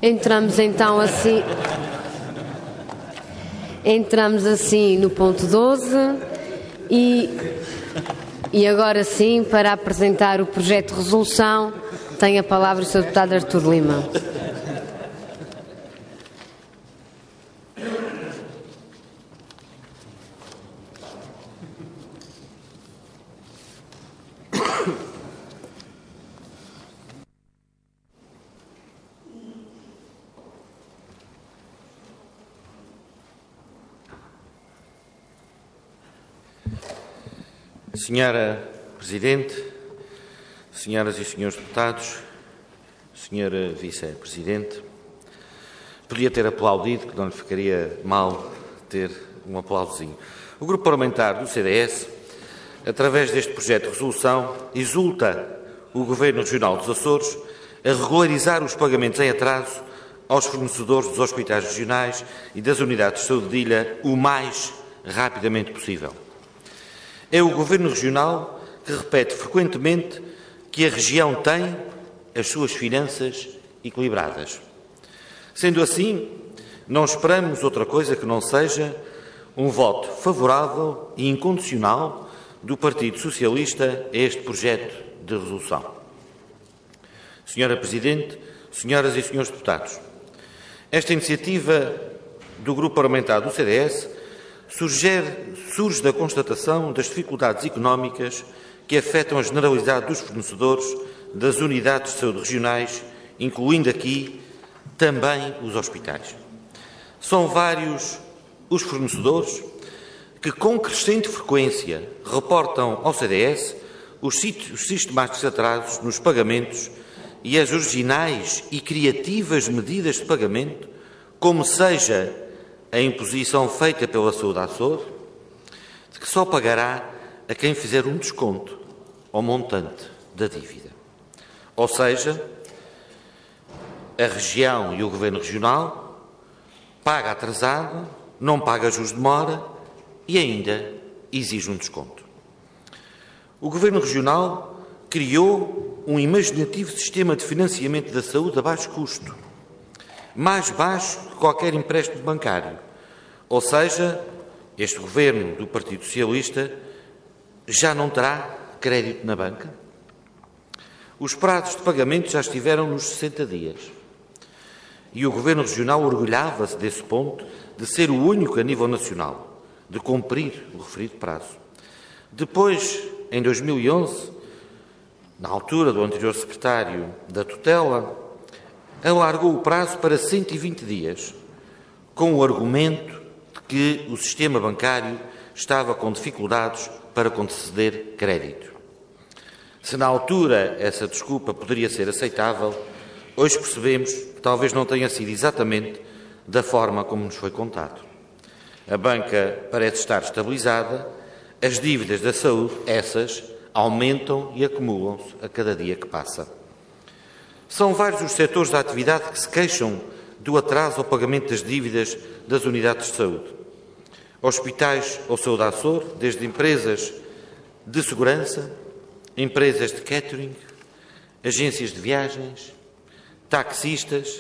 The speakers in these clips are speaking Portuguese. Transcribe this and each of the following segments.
Entramos então assim. Entramos assim no ponto 12 e agora sim, para apresentar o projeto de resolução, tem a palavra o Sr. Deputado Artur Lima. Senhora Presidente, senhoras e senhores deputados, senhora Vice-Presidente, podia ter aplaudido, que não lhe ficaria mal ter um aplausozinho. O Grupo Parlamentar do CDS, através deste projeto de resolução, exulta o Governo Regional dos Açores a regularizar os pagamentos em atraso aos fornecedores dos hospitais regionais e das unidades de saúde de ilha o mais rapidamente possível. É o Governo Regional que repete frequentemente que a região tem as suas finanças equilibradas. Sendo assim, não esperamos outra coisa que não seja um voto favorável e incondicional do Partido Socialista a este projeto de resolução. Senhora Presidente, senhoras e senhores deputados, esta iniciativa do Grupo Parlamentar do CDS surge da constatação das dificuldades económicas que afetam a generalidade dos fornecedores das unidades de saúde regionais, incluindo aqui também os hospitais. São vários os fornecedores que, com crescente frequência, reportam ao CDS os sistemáticos atrasos nos pagamentos e as originais e criativas medidas de pagamento, como seja a imposição feita pela Saúde Açores, de que só pagará a quem fizer um desconto ao montante da dívida. Ou seja, a região e o Governo Regional paga atrasado, não paga juros de demora e ainda exige um desconto. O Governo Regional criou um imaginativo sistema de financiamento da saúde a baixo custo, mais baixo que qualquer empréstimo bancário. Ou seja, este Governo do Partido Socialista já não terá crédito na banca? Os prazos de pagamento já estiveram nos 60 dias. E o Governo Regional orgulhava-se desse ponto de ser o único a nível nacional de cumprir o referido prazo. Depois, em 2011, na altura do anterior secretário da tutela, alargou o prazo para 120 dias, com o argumento de que o sistema bancário estava com dificuldades para conceder crédito. Se na altura essa desculpa poderia ser aceitável, hoje percebemos que talvez não tenha sido exatamente da forma como nos foi contado. A banca parece estar estabilizada, as dívidas da saúde, essas, aumentam e acumulam-se a cada dia que passa. São vários os setores da atividade que se queixam do atraso ao pagamento das dívidas das unidades de saúde. Hospitais ou Saúde Açores, desde empresas de segurança, empresas de catering, agências de viagens, taxistas,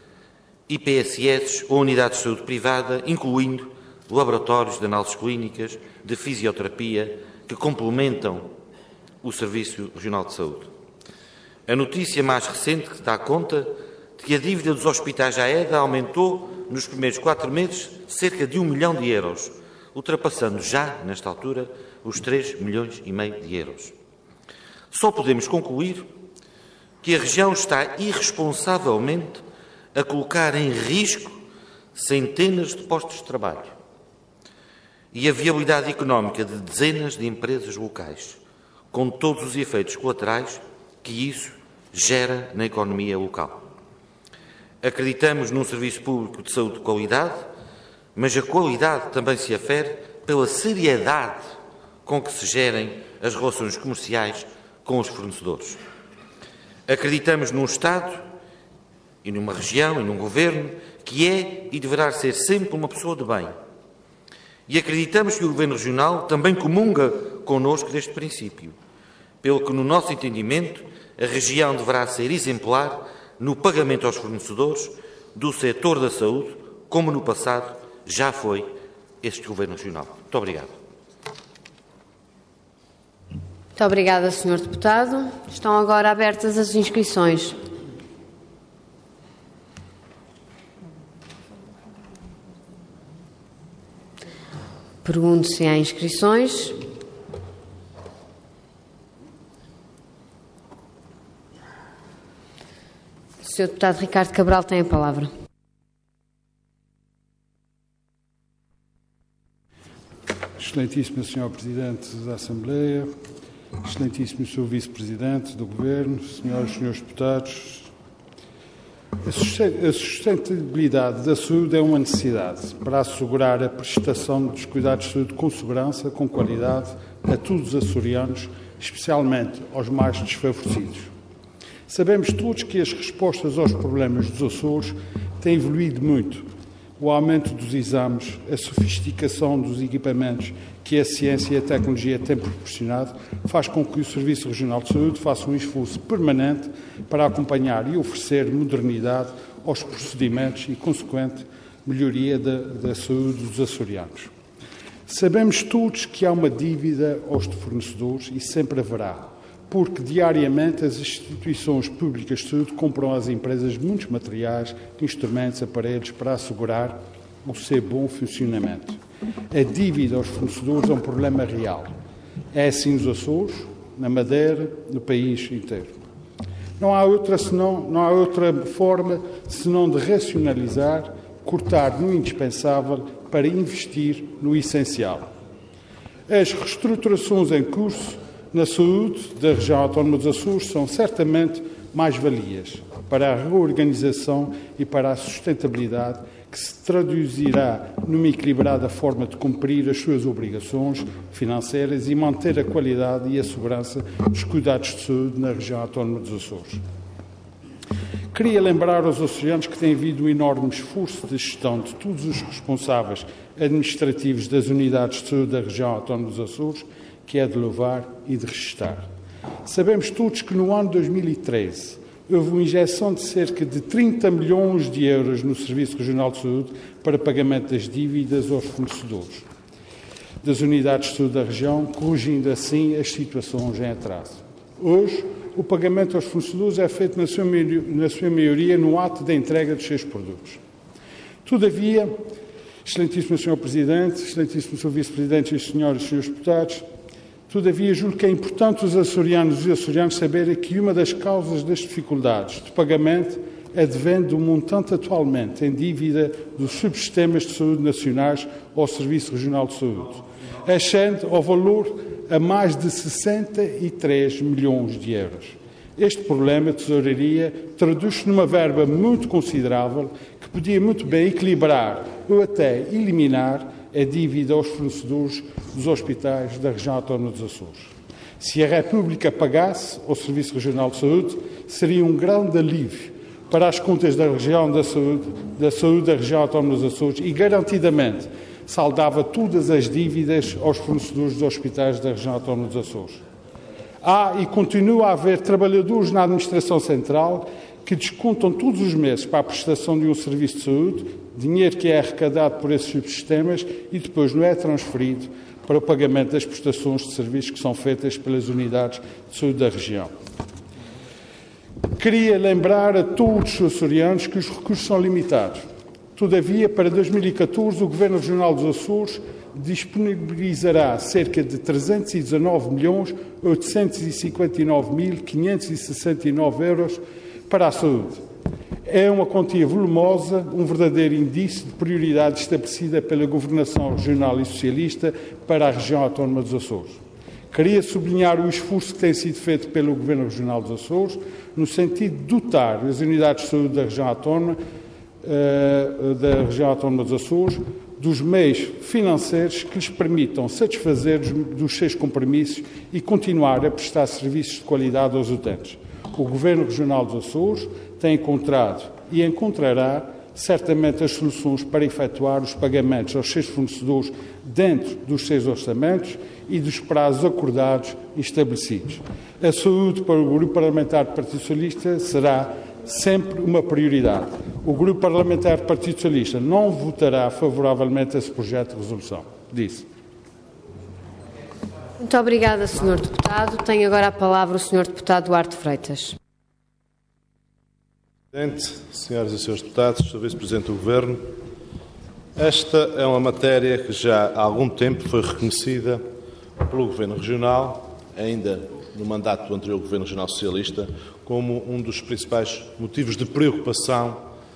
IPSS ou unidades de saúde privada, incluindo laboratórios de análises clínicas, de fisioterapia, que complementam o Serviço Regional de Saúde. A notícia mais recente que dá conta de que a dívida dos hospitais à EDA aumentou nos primeiros 4 meses cerca de 1 milhão de euros, ultrapassando já, nesta altura, os 3,5 milhões de euros. Só podemos concluir que a região está irresponsavelmente a colocar em risco centenas de postos de trabalho e a viabilidade económica de dezenas de empresas locais, com todos os efeitos colaterais que isso gera na economia local. Acreditamos num serviço público de saúde de qualidade, mas a qualidade também se afere pela seriedade com que se gerem as relações comerciais com os fornecedores. Acreditamos num Estado e numa região e num Governo que é e deverá ser sempre uma pessoa de bem. E acreditamos que o Governo Regional também comunga connosco deste princípio, pelo que, no nosso entendimento, a região deverá ser exemplar no pagamento aos fornecedores do setor da saúde, como no passado já foi este Governo Regional. Muito obrigado. Muito obrigada, Sr. Deputado. Estão agora abertas as inscrições. Pergunto se há inscrições. O Sr. Deputado Ricardo Cabral tem a palavra. Excelentíssimo Sr. Presidente da Assembleia, Excelentíssimo Sr. Vice-Presidente do Governo, Senhoras e Senhores Deputados, a sustentabilidade da saúde é uma necessidade para assegurar a prestação dos cuidados de saúde com segurança, com qualidade, a todos os açorianos, especialmente aos mais desfavorecidos. Sabemos todos que as respostas aos problemas dos Açores têm evoluído muito. O aumento dos exames, a sofisticação dos equipamentos que a ciência e a tecnologia têm proporcionado faz com que o Serviço Regional de Saúde faça um esforço permanente para acompanhar e oferecer modernidade aos procedimentos e consequente melhoria da saúde dos açorianos. Sabemos todos que há uma dívida aos fornecedores e sempre haverá, porque diariamente as instituições públicas de saúde compram às empresas muitos materiais, instrumentos, aparelhos para assegurar o seu bom funcionamento. A dívida aos fornecedores é um problema real. É assim nos Açores, na Madeira, no país inteiro. Não há outra forma senão de racionalizar, cortar no indispensável para investir no essencial. As reestruturações em curso na saúde da região autónoma dos Açores são certamente mais-valias para a reorganização e para a sustentabilidade que se traduzirá numa equilibrada forma de cumprir as suas obrigações financeiras e manter a qualidade e a segurança dos cuidados de saúde na região autónoma dos Açores. Queria lembrar aos açorianos que tem havido um enorme esforço de gestão de todos os responsáveis administrativos das unidades de saúde da região autónoma dos Açores, que é de louvar e de registar. Sabemos todos que no ano 2013 houve uma injeção de cerca de 30 milhões de euros no Serviço Regional de Saúde para pagamento das dívidas aos fornecedores das unidades de saúde da região, corrigindo assim as situações em atraso. Hoje, o pagamento aos fornecedores é feito na sua maioria no ato da entrega dos seus produtos. Todavia, Excelentíssimo Sr. Presidente, Excelentíssimo Sr. Vice-Presidente e Senhoras e Senhores Deputados, todavia, julgo que é importante os açorianos e os açorianos saberem que uma das causas das dificuldades de pagamento advém do montante atualmente em dívida dos subsistemas de saúde nacionais ao Serviço Regional de Saúde, ascende ao valor a mais de 63 milhões de euros. Este problema de tesouraria traduz-se numa verba muito considerável que podia muito bem equilibrar ou até eliminar a dívida aos fornecedores dos hospitais da região autónoma dos Açores. Se a República pagasse ao Serviço Regional de Saúde, seria um grande alívio para as contas da região da saúde da região autónoma dos Açores e, garantidamente, saldava todas as dívidas aos fornecedores dos hospitais da região autónoma dos Açores. Há e continua a haver trabalhadores na Administração Central que descontam todos os meses para a prestação de um serviço de saúde, dinheiro que é arrecadado por esses subsistemas e depois não é transferido para o pagamento das prestações de serviços que são feitas pelas unidades de saúde da região. Queria lembrar a todos os açorianos que os recursos são limitados. Todavia, para 2014, o Governo Regional dos Açores disponibilizará cerca de 319.859.569 euros para a saúde. É uma quantia volumosa, um verdadeiro indício de prioridade estabelecida pela Governação Regional e Socialista para a região autónoma dos Açores. Queria sublinhar o esforço que tem sido feito pelo Governo Regional dos Açores no sentido de dotar as unidades de saúde da região autónoma dos Açores dos meios financeiros que lhes permitam satisfazer dos seus compromissos e continuar a prestar serviços de qualidade aos utentes. O Governo Regional dos Açores tem encontrado e encontrará certamente as soluções para efetuar os pagamentos aos seus fornecedores dentro dos seus orçamentos e dos prazos acordados e estabelecidos. A saúde para o Grupo Parlamentar do Partido Socialista será sempre uma prioridade. O Grupo Parlamentar do Partido Socialista não votará favoravelmente a esse projeto de resolução. Disse. Muito obrigada, Sr. Deputado. Tem agora a palavra o Sr. Deputado Duarte Freitas. Presidente, senhoras e senhores deputados, Sr. Vice-Presidente do Governo, esta é uma matéria que já há algum tempo foi reconhecida pelo Governo Regional, ainda no mandato do anterior Governo Regional Socialista, como um dos principais motivos de preocupação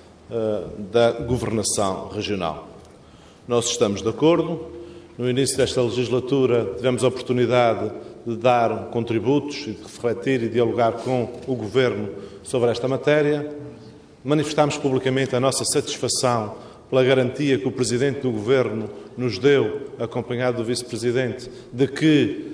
da governação regional. Nós estamos de acordo. No início desta legislatura tivemos a oportunidade de dar contributos e de refletir e dialogar com o Governo sobre esta matéria. Manifestámos publicamente a nossa satisfação pela garantia que o Presidente do Governo nos deu, acompanhado do Vice-Presidente, de que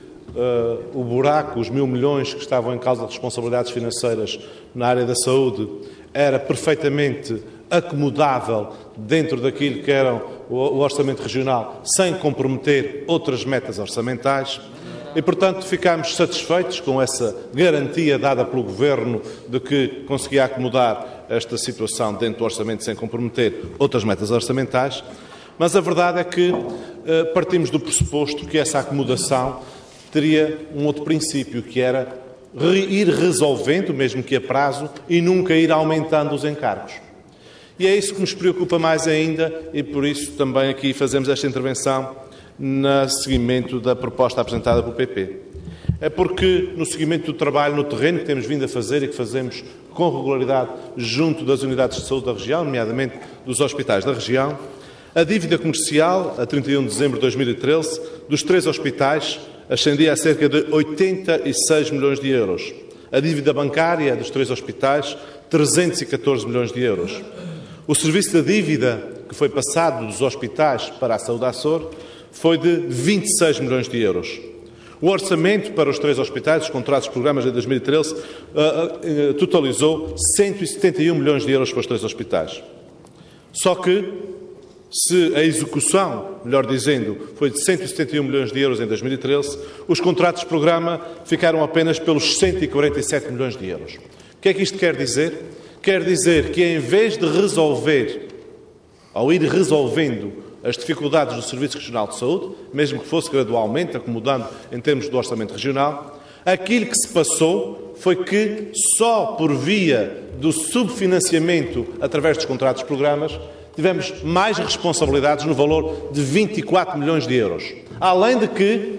o buraco, os 1.000 milhões que estavam em causa de responsabilidades financeiras na área da saúde, era perfeitamente acomodável dentro daquilo que era o orçamento regional, sem comprometer outras metas orçamentais. E, portanto, ficámos satisfeitos com essa garantia dada pelo Governo de que conseguia acomodar esta situação dentro do orçamento sem comprometer outras metas orçamentais. Mas a verdade é que partimos do pressuposto que essa acomodação teria um outro princípio, que era ir resolvendo, mesmo que a prazo, e nunca ir aumentando os encargos. E é isso que nos preocupa mais ainda, e por isso também aqui fazemos esta intervenção no seguimento da proposta apresentada pelo PP. É porque, no seguimento do trabalho no terreno que temos vindo a fazer e que fazemos com regularidade junto das unidades de saúde da região, nomeadamente dos hospitais da região, a dívida comercial, a 31 de dezembro de 2013, dos 3 hospitais, ascendia a cerca de 86 milhões de euros. A dívida bancária dos 3 hospitais, 314 milhões de euros. O serviço da dívida que foi passado dos hospitais para a Saúde Açor foi de 26 milhões de euros. O orçamento para os 3 hospitais, os contratos de programas de 2013, totalizou 171 milhões de euros para os 3 hospitais. Só que, se a execução, melhor dizendo, foi de 171 milhões de euros em 2013, os contratos de programa ficaram apenas pelos 147 milhões de euros. O que é que isto quer dizer? Quer dizer que, em vez de resolver, ou ir resolvendo as dificuldades do Serviço Regional de Saúde, mesmo que fosse gradualmente, acomodando em termos do orçamento regional, aquilo que se passou foi que, só por via do subfinanciamento através dos contratos de programas, tivemos mais responsabilidades no valor de 24 milhões de euros. Além de que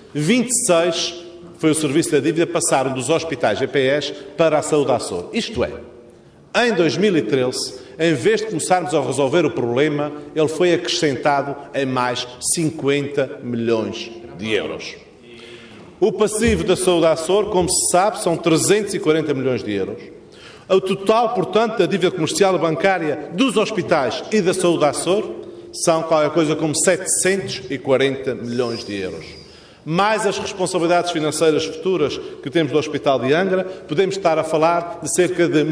26 foi o serviço da dívida, passaram dos hospitais EPS para a Saúde Açor. Isto é, em 2013, em vez de começarmos a resolver o problema, ele foi acrescentado em mais 50 milhões de euros. O passivo da Saúde Açor, como se sabe, são 340 milhões de euros. O total, portanto, da dívida comercial e bancária dos hospitais e da Saúde Açor são qualquer coisa como 740 milhões de euros. Mais as responsabilidades financeiras futuras que temos do Hospital de Angra, podemos estar a falar de cerca de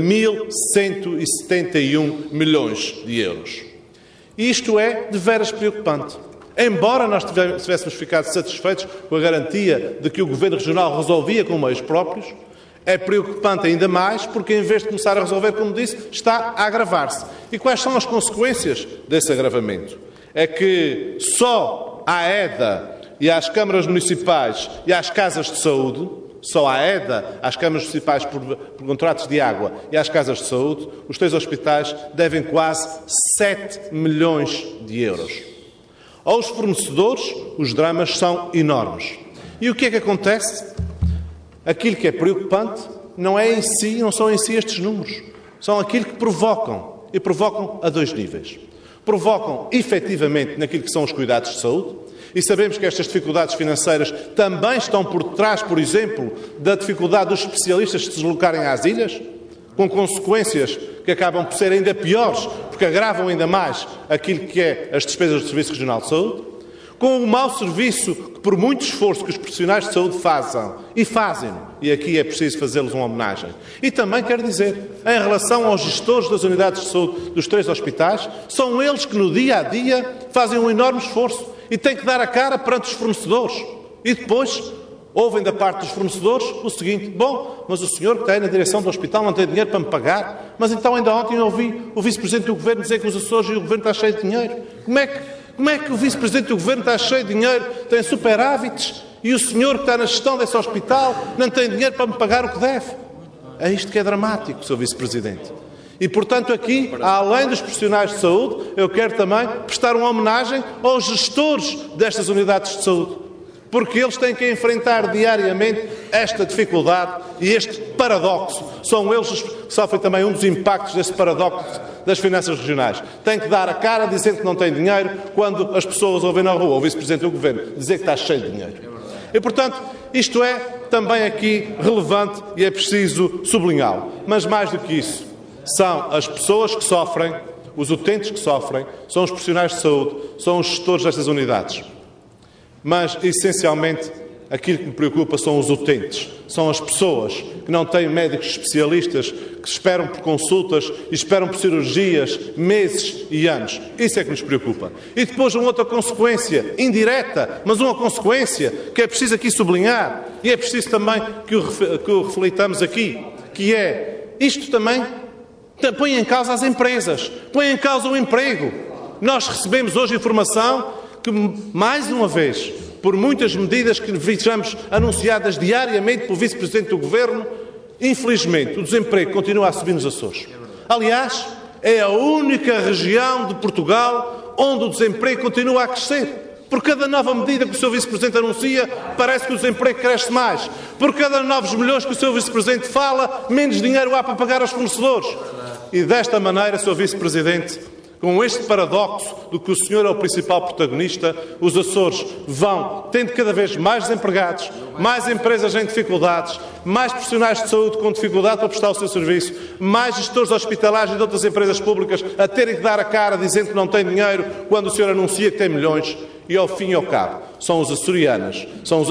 1.171 milhões de euros. Isto é de veras preocupante. Embora nós tivéssemos ficado satisfeitos com a garantia de que o Governo Regional resolvia com meios próprios, é preocupante ainda mais porque, em vez de começar a resolver, como disse, está a agravar-se. E quais são as consequências desse agravamento? É que só à EDA e às câmaras municipais e às casas de saúde, só à EDA, às câmaras municipais por contratos de água e às casas de saúde, os 3 hospitais devem quase 7 milhões de euros. Aos fornecedores, os dramas são enormes. E o que é que acontece? Aquilo que é preocupante não são em si estes números. São aquilo que provocam. E provocam a 2 níveis. Provocam, efetivamente, naquilo que são os cuidados de saúde. E sabemos que estas dificuldades financeiras também estão por trás, por exemplo, da dificuldade dos especialistas de se deslocarem às ilhas, com consequências que acabam por ser ainda piores, porque agravam ainda mais aquilo que é as despesas do Serviço Regional de Saúde, com o mau serviço que, por muito esforço que os profissionais de saúde fazem, e aqui é preciso fazê-los uma homenagem. E também quero dizer, em relação aos gestores das unidades de saúde dos 3 hospitais, são eles que no dia-a-dia fazem um enorme esforço e têm que dar a cara perante os fornecedores. E depois Ouvem da parte dos fornecedores o seguinte: bom, mas o senhor que está aí na direção do hospital não tem dinheiro para me pagar. Mas então ainda ontem eu ouvi o Vice-Presidente do Governo dizer que os Açores e o Governo está cheio de dinheiro. Como é que o Vice-Presidente do Governo está cheio de dinheiro, tem superávites, e o senhor que está na gestão desse hospital não tem dinheiro para me pagar o que deve? É isto que é dramático, Sr. Vice-Presidente. E, portanto, aqui, além dos profissionais de saúde, eu quero também prestar uma homenagem aos gestores destas unidades de saúde, porque eles têm que enfrentar diariamente esta dificuldade e este paradoxo. São eles que sofrem também um dos impactos desse paradoxo das finanças regionais. Têm que dar a cara dizendo que não têm dinheiro, quando as pessoas ouvem na rua o Vice-Presidente do Governo dizer que está cheio de dinheiro. E, portanto, isto é também aqui relevante e é preciso sublinhá-lo. Mas, mais do que isso, são as pessoas que sofrem, os utentes que sofrem, são os profissionais de saúde, são os gestores destas unidades. Mas, essencialmente, aquilo que me preocupa são os utentes. São as pessoas que não têm médicos especialistas, que esperam por consultas e esperam por cirurgias meses e anos. Isso é que nos preocupa. E depois uma outra consequência, indireta, mas uma consequência que é preciso aqui sublinhar, e é preciso também que o reflitamos aqui, que é, isto também põe em causa as empresas, põe em causa o emprego. Nós recebemos hoje informação que, mais uma vez, por muitas medidas que vejamos anunciadas diariamente pelo Vice-Presidente do Governo, infelizmente, o desemprego continua a subir nos Açores. Aliás, é a única região de Portugal onde o desemprego continua a crescer. Por cada nova medida que o Sr. Vice-Presidente anuncia, parece que o desemprego cresce mais. Por cada novos milhões que o Sr. Vice-Presidente fala, menos dinheiro há para pagar aos fornecedores. E desta maneira, Sr. Vice-Presidente, com este paradoxo do que o senhor é o principal protagonista, os Açores vão tendo cada vez mais desempregados, mais empresas em dificuldades, mais profissionais de saúde com dificuldade para prestar o seu serviço, mais gestores hospitalares e de outras empresas públicas a terem que dar a cara dizendo que não têm dinheiro quando o senhor anuncia que tem milhões. E, ao fim e ao cabo, são os açorianos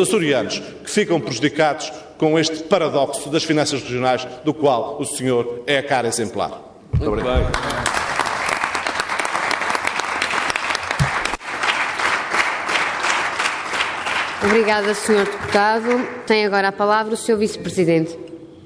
que ficam prejudicados com este paradoxo das finanças regionais, do qual o senhor é a cara exemplar. Muito obrigado. Obrigada, Sr. Deputado. Tem agora a palavra o Sr. Vice-Presidente.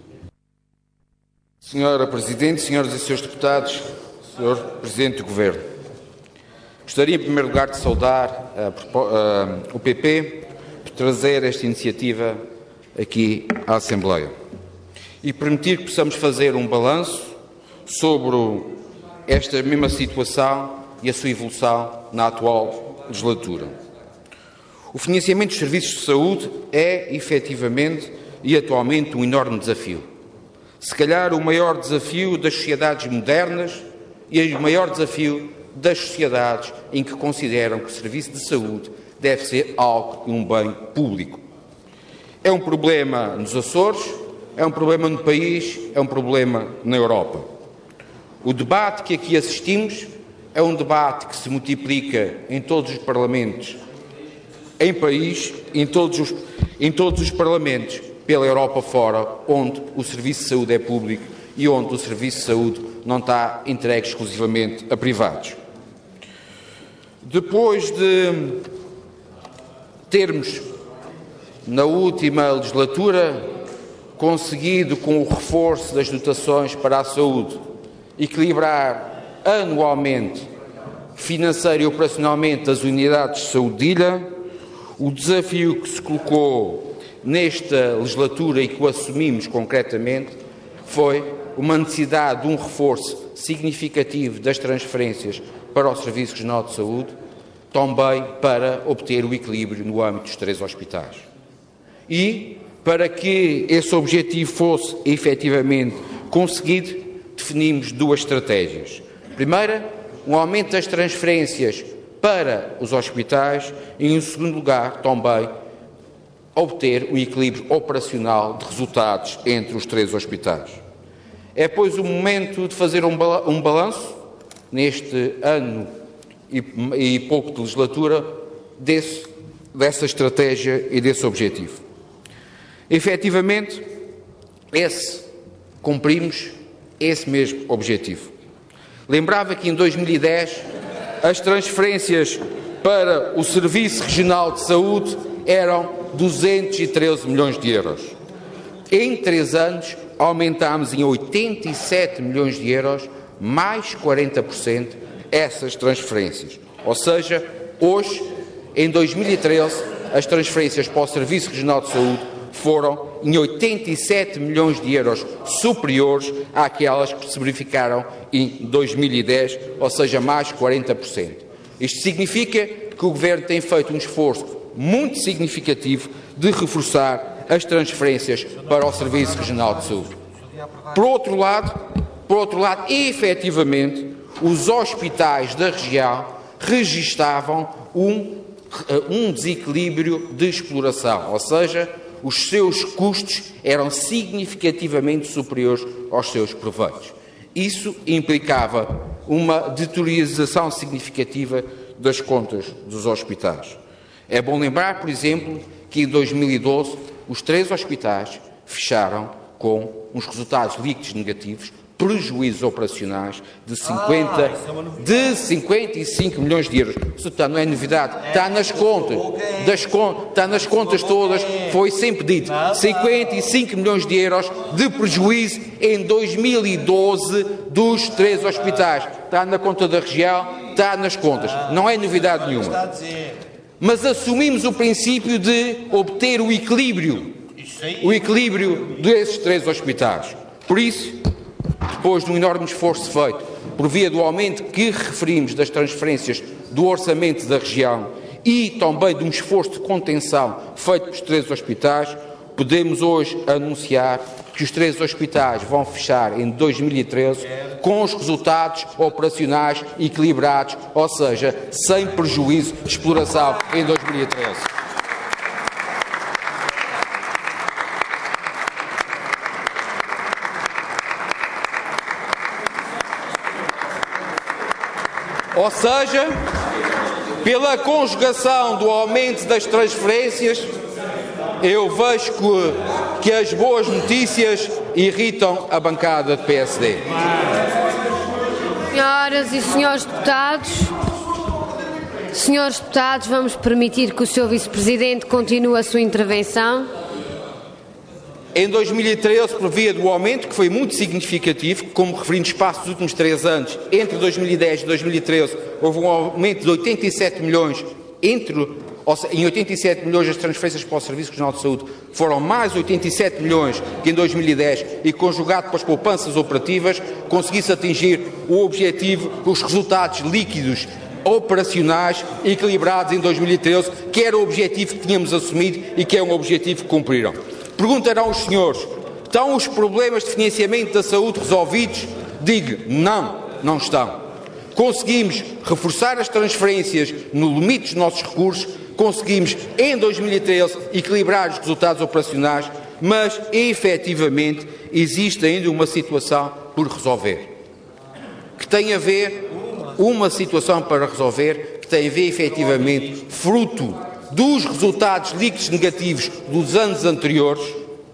Senhora Presidente, senhoras e senhores deputados, Sr. Presidente do Governo, gostaria, em primeiro lugar, de saudar o PP por trazer esta iniciativa aqui à Assembleia e permitir que possamos fazer um balanço sobre esta mesma situação e a sua evolução na atual legislatura. O financiamento dos serviços de saúde é, efetivamente e atualmente, um enorme desafio. Se calhar o maior desafio das sociedades modernas e o maior desafio das sociedades em que consideram que o serviço de saúde deve ser algo e um bem público. É um problema nos Açores, é um problema no país, é um problema na Europa. O debate que aqui assistimos é um debate que se multiplica em todos os parlamentos, em país, em todos os parlamentos pela Europa fora, onde o serviço de saúde é público e onde o serviço de saúde não está entregue exclusivamente a privados. Depois de termos, na última legislatura, conseguido, com o reforço das dotações para a saúde, equilibrar anualmente, financeiro e operacionalmente, as unidades de saúde de ilha, o desafio que se colocou nesta legislatura e que o assumimos concretamente foi uma necessidade de um reforço significativo das transferências para o Serviço Regional de Saúde, também para obter o equilíbrio no âmbito dos 3 hospitais. E, para que esse objetivo fosse efetivamente conseguido, definimos 2 estratégias. Primeira, um aumento das transferências para os hospitais e, em segundo lugar, também obter um equilíbrio operacional de resultados entre os 3 hospitais. É, pois, o momento de fazer um balanço, neste ano e pouco de legislatura, dessa estratégia e desse objetivo. Efetivamente, cumprimos esse mesmo objetivo. Lembrava que em 2010 as transferências para o Serviço Regional de Saúde eram 213 milhões de euros. Em 3 anos, aumentámos em 87 milhões de euros, mais 40%, essas transferências. Ou seja, hoje, em 2013, as transferências para o Serviço Regional de Saúde foram em 87 milhões de euros superiores àquelas que se verificaram em 2010, ou seja, mais 40%. Isto significa que o Governo tem feito um esforço muito significativo de reforçar as transferências para o Serviço Regional de Saúde. Por outro lado, efetivamente, os hospitais da região registavam um desequilíbrio de exploração, ou seja, os seus custos eram significativamente superiores aos seus proveitos. Isso implicava uma deteriorização significativa das contas dos hospitais. É bom lembrar, por exemplo, que em 2012 os 3 hospitais fecharam com uns resultados líquidos negativos, prejuízos operacionais de 55 milhões de euros. Isso não é novidade, está nas contas, está nas contas todas, foi sempre dito. 55 milhões de euros de prejuízo em 2012 dos 3 hospitais. Está na conta da região, está nas contas, não é novidade nenhuma. Mas assumimos o princípio de obter o equilíbrio desses 3 hospitais. Por isso, depois de um enorme esforço feito por via do aumento que referimos das transferências do orçamento da região e também de um esforço de contenção feito pelos 3 hospitais, podemos hoje anunciar que os 3 hospitais vão fechar em 2013 com os resultados operacionais equilibrados, ou seja, sem prejuízo de exploração em 2013. Ou seja, pela conjugação do aumento das transferências, eu vejo que as boas notícias irritam a bancada do PSD. Senhoras e senhores deputados, vamos permitir que o Sr. Vice-Presidente continue a sua intervenção. Em 2013, por via do aumento, que foi muito significativo, como referi no espaço dos últimos 3 anos, entre 2010 e 2013, houve um aumento de 87 milhões, em 87 milhões as transferências para o Serviço Regional de Saúde foram mais 87 milhões que em 2010 e conjugado com as poupanças operativas, conseguisse atingir o objetivo, os resultados líquidos operacionais equilibrados em 2013, que era o objetivo que tínhamos assumido e que é um objetivo que cumpriram. Perguntarão os senhores, estão os problemas de financiamento da saúde resolvidos? Digo, não estão. Conseguimos reforçar as transferências no limite dos nossos recursos, conseguimos em 2013 equilibrar os resultados operacionais, mas efetivamente existe ainda uma situação por resolver, que tem a ver, uma situação para resolver, que tem a ver efetivamente, fruto dos resultados líquidos negativos dos anos anteriores,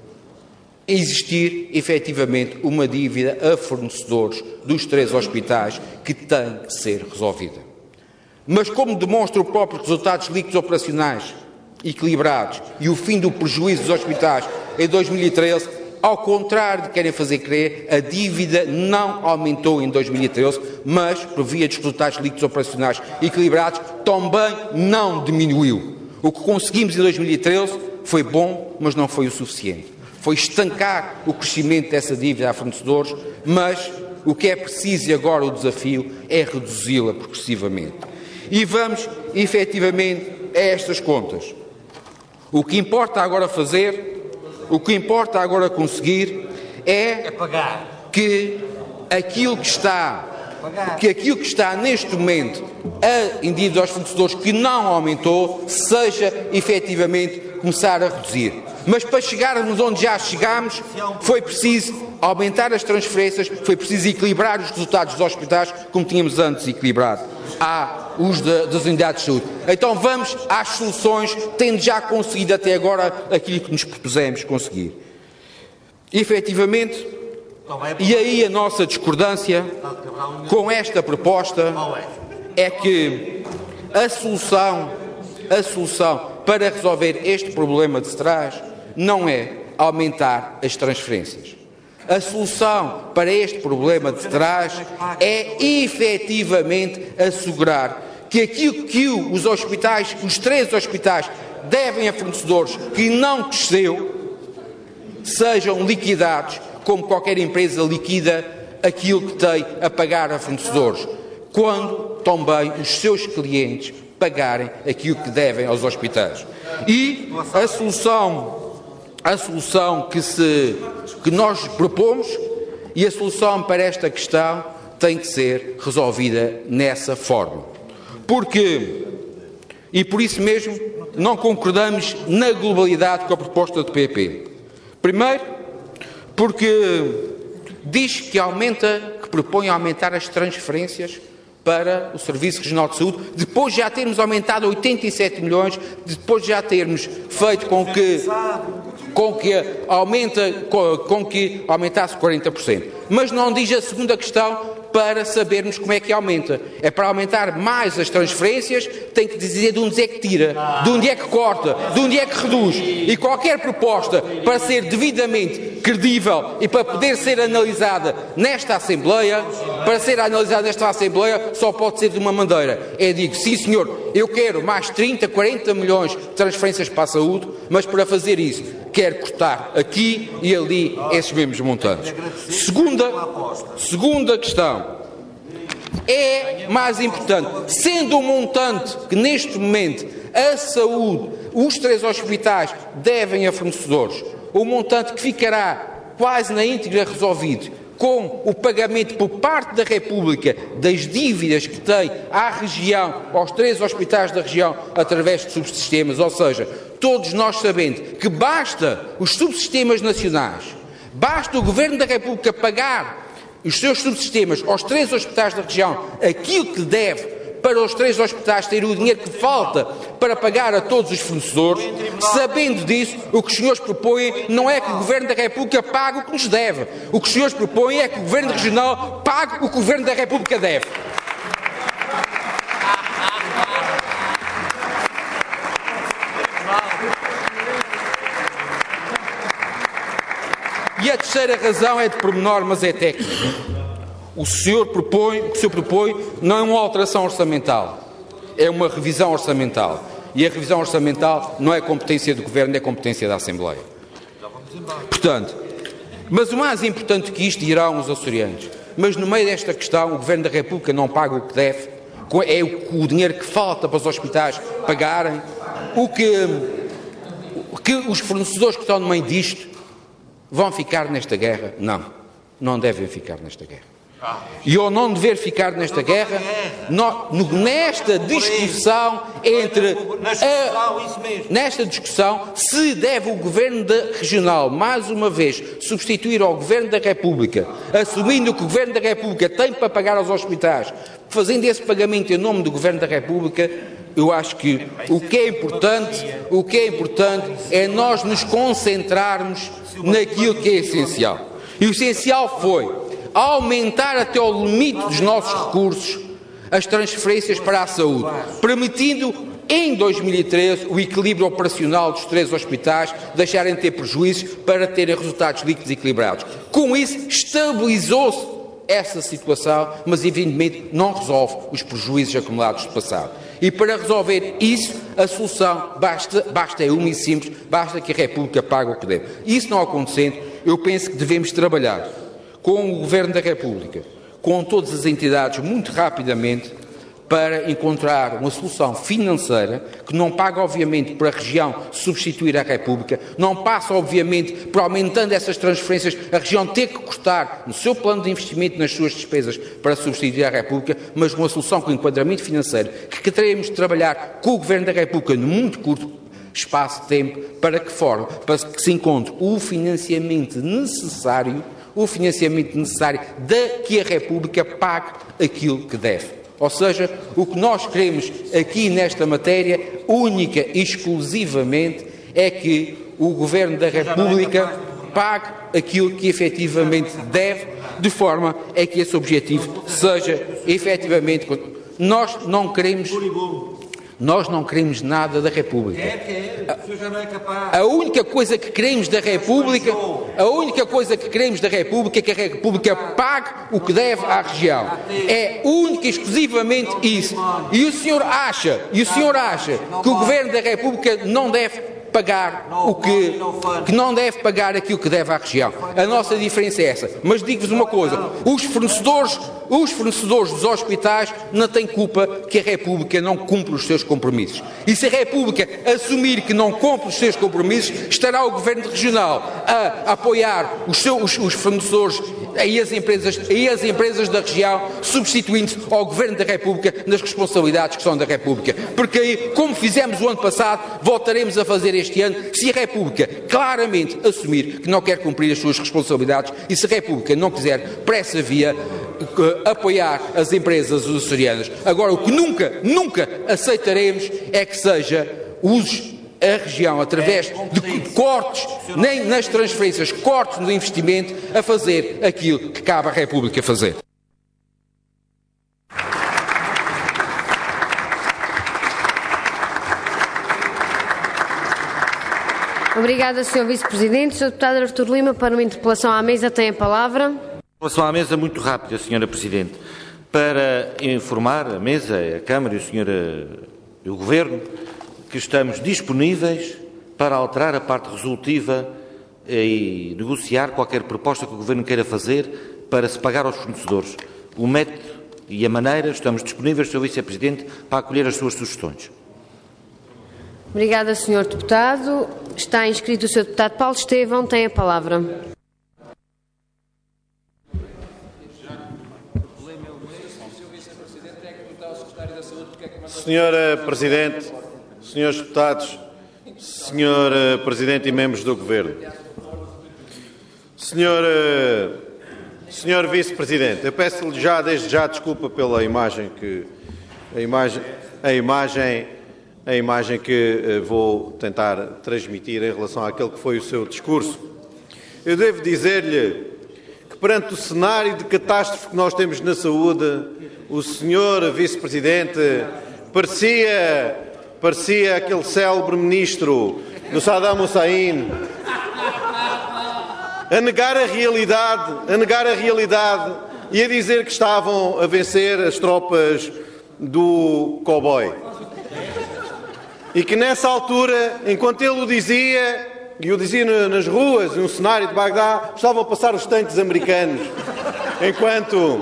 existir efetivamente uma dívida a fornecedores dos 3 hospitais que tem que ser resolvida. Mas como demonstra o próprio resultados líquidos operacionais equilibrados e o fim do prejuízo dos hospitais em 2013, ao contrário de querem fazer crer, a dívida não aumentou em 2013, mas, por via dos resultados líquidos operacionais equilibrados, também não diminuiu. O que conseguimos em 2013 foi bom, mas não foi o suficiente. Foi estancar o crescimento dessa dívida a fornecedores, mas o que é preciso e agora o desafio é reduzi-la progressivamente. E vamos, efetivamente, a estas contas. O que importa agora fazer, o que importa agora conseguir é que aquilo que está neste momento em dívida aos fornecedores que não aumentou, seja efetivamente começar a reduzir. Mas para chegarmos onde já chegámos, foi preciso aumentar as transferências, foi preciso equilibrar os resultados dos hospitais como tínhamos antes equilibrado os das unidades de saúde. Então vamos às soluções, tendo já conseguido até agora aquilo que nos propusemos conseguir. Efetivamente, e aí a nossa discordância com esta proposta é que a solução para resolver este problema de trás não é aumentar as transferências. A solução para este problema de trás é efetivamente assegurar que aquilo que os hospitais, os 13 hospitais, devem a fornecedores que não cresceu, sejam liquidados como qualquer empresa liquida aquilo que tem a pagar a fornecedores, quando também os seus clientes pagarem aquilo que devem aos hospitais. E a solução que nós propomos e a solução para esta questão tem que ser resolvida nessa forma. E por isso mesmo não concordamos na globalidade com a proposta do PP. Primeiro, porque diz que propõe aumentar as transferências para o Serviço Regional de Saúde, depois de já termos aumentado 87 milhões, depois de já termos feito com que aumentasse 40%. Mas não diz a segunda questão para sabermos como é que aumenta. É para aumentar mais as transferências, tem que dizer de onde é que tira, de onde é que corta, de onde é que reduz. E qualquer proposta para ser devidamente credível e para poder ser analisada nesta Assembleia, só pode ser de uma maneira. Digo, sim senhor, eu quero mais 30, 40 milhões de transferências para a saúde, mas para fazer isso quero cortar aqui e ali esses mesmos montantes. Segunda questão. É mais importante, sendo um montante que neste momento a saúde, os 3 hospitais devem a fornecedores, o montante que ficará quase na íntegra resolvido com o pagamento por parte da República das dívidas que tem à região, aos 3 hospitais da região, através de subsistemas, ou seja, todos nós sabendo que basta os subsistemas nacionais, basta o Governo da República pagar os seus subsistemas aos 3 hospitais da região aquilo que deve para os 3 hospitais terem o dinheiro que falta para pagar a todos os fornecedores. Sabendo disso, o que os senhores propõem não é que o Governo da República pague o que nos deve. O que os senhores propõem é que o Governo Regional pague o que o Governo da República deve. E a terceira razão é de pormenor, mas é técnica. O que o senhor propõe não é uma alteração orçamental, é uma revisão orçamental. E a revisão orçamental não é competência do Governo, é competência da Assembleia. Portanto, mas o mais importante que isto dirão os açorianos, mas no meio desta questão o Governo da República não paga o que deve, é o dinheiro que falta para os hospitais pagarem, o que os fornecedores que estão no meio disto vão ficar nesta guerra? Não devem ficar nesta guerra. E ao não dever ficar nesta guerra, nesta discussão, se deve o Governo Regional, mais uma vez, substituir ao Governo da República, assumindo que o Governo da República tem para pagar aos hospitais, fazendo esse pagamento em nome do Governo da República, eu acho que o que é importante é nós nos concentrarmos naquilo que é essencial. E o essencial foi aumentar até ao limite dos nossos recursos as transferências para a saúde, permitindo em 2013 o equilíbrio operacional dos 3 hospitais deixarem de ter prejuízos para terem resultados líquidos equilibrados. Com isso, estabilizou-se essa situação, mas evidentemente não resolve os prejuízos acumulados do passado. E para resolver isso, a solução é uma e simples, basta que a República pague o que deve. Isso não acontecendo, eu penso que devemos trabalhar com o Governo da República, com todas as entidades, muito rapidamente, para encontrar uma solução financeira que não paga, obviamente, para a região substituir a República, não passa, obviamente, por aumentando essas transferências, a região ter que cortar no seu plano de investimento, nas suas despesas, para substituir a República, mas uma solução com enquadramento financeiro, que teremos de trabalhar com o Governo da República no muito curto espaço de tempo, para que se encontre o financiamento necessário de que a República pague aquilo que deve. Ou seja, o que nós queremos aqui nesta matéria, única e exclusivamente, é que o Governo da República pague aquilo que efetivamente deve, de forma a que esse objetivo seja efetivamente... Nós não queremos Nós não queremos nada da República. A única coisa que queremos da República, é que a República pague o que deve à região. É única e exclusivamente isso. E o senhor acha que o Governo da República não deve pagar que não deve pagar aquilo que deve à região. A nossa diferença é essa. Mas digo-vos uma coisa, os fornecedores dos hospitais não têm culpa que a República não cumpre os seus compromissos. E se a República assumir que não cumpre os seus compromissos, estará o Governo Regional a apoiar os fornecedores e as empresas da região, substituindo-se ao Governo da República nas responsabilidades que são da República. Porque aí, como fizemos o ano passado, voltaremos a fazer este ano, se a República claramente assumir que não quer cumprir as suas responsabilidades e se a República não quiser, por essa via, apoiar as empresas açorianas. Agora, o que nunca aceitaremos é que seja a região, através de cortes, nem nas transferências, cortes no investimento, a fazer aquilo que cabe à República fazer. Obrigada, Sr. Vice-Presidente. Sr. Deputado Artur Lima, para uma interpelação à mesa, tem a palavra. Interpelação à mesa muito rápida, Sra. Presidente, para informar a mesa, a Câmara e o Governo que estamos disponíveis para alterar a parte resolutiva e negociar qualquer proposta que o Governo queira fazer para se pagar aos fornecedores. O método e a maneira, estamos disponíveis, Sr. Vice-Presidente, para acolher as suas sugestões. Obrigada, Sr. Deputado. Está inscrito o Sr. Deputado Paulo Estevão. Tem a palavra. Senhora Presidente, senhores deputados, Senhor Presidente e membros do Governo, Senhor Vice-Presidente, eu peço-lhe desde já desculpa pela imagem que vou tentar transmitir em relação àquele que foi o seu discurso. Eu devo dizer-lhe que perante o cenário de catástrofe que nós temos na saúde, o Senhor Vice-Presidente parecia aquele célebre ministro do Saddam Hussein a negar a realidade e a dizer que estavam a vencer as tropas do cowboy. E que nessa altura, enquanto ele o dizia, e o dizia nas ruas, no cenário de Bagdá, estavam a passar os tanques americanos, enquanto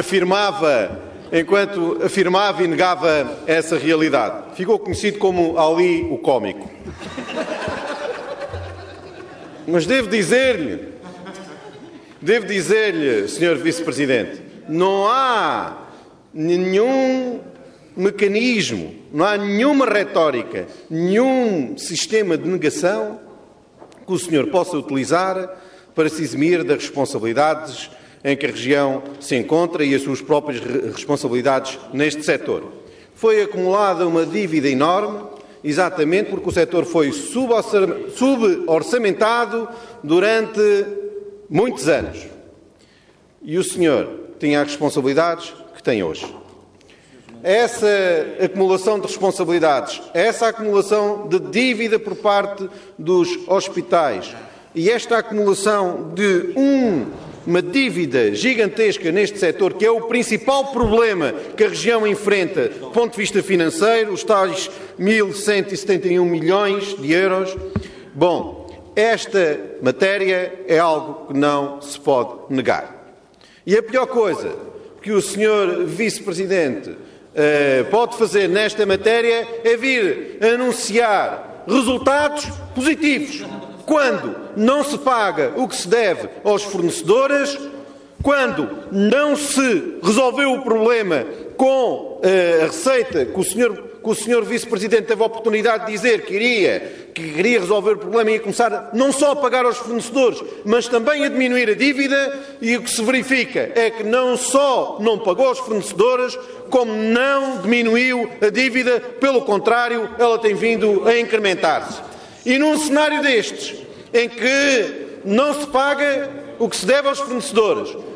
afirmava e negava essa realidade. Ficou conhecido como Ali o Cómico. Mas devo dizer-lhe, Sr. Vice-Presidente, não há nenhum mecanismo, não há nenhuma retórica, nenhum sistema de negação que o senhor possa utilizar para se eximir das responsabilidades em que a região se encontra e as suas próprias responsabilidades neste setor. Foi acumulada uma dívida enorme, exatamente porque o setor foi suborçamentado durante muitos anos. E o senhor tinha as responsabilidades que tem hoje. Essa acumulação de responsabilidades, essa acumulação de dívida por parte dos hospitais e esta acumulação de uma dívida gigantesca neste setor, que é o principal problema que a região enfrenta do ponto de vista financeiro, os tais 1.171 milhões de euros. Bom, esta matéria é algo que não se pode negar. E a pior coisa que o Sr. Vice-Presidente pode fazer nesta matéria é vir anunciar resultados positivos quando não se paga o que se deve aos fornecedores, quando não se resolveu o problema com a receita que o Sr. Vice-Presidente teve a oportunidade de dizer que queria resolver o problema e ia começar não só a pagar aos fornecedores, mas também a diminuir a dívida, e o que se verifica é que não só não pagou aos fornecedores, como não diminuiu a dívida, pelo contrário, ela tem vindo a incrementar-se. E num cenário destes, em que não se paga o que se deve aos fornecedores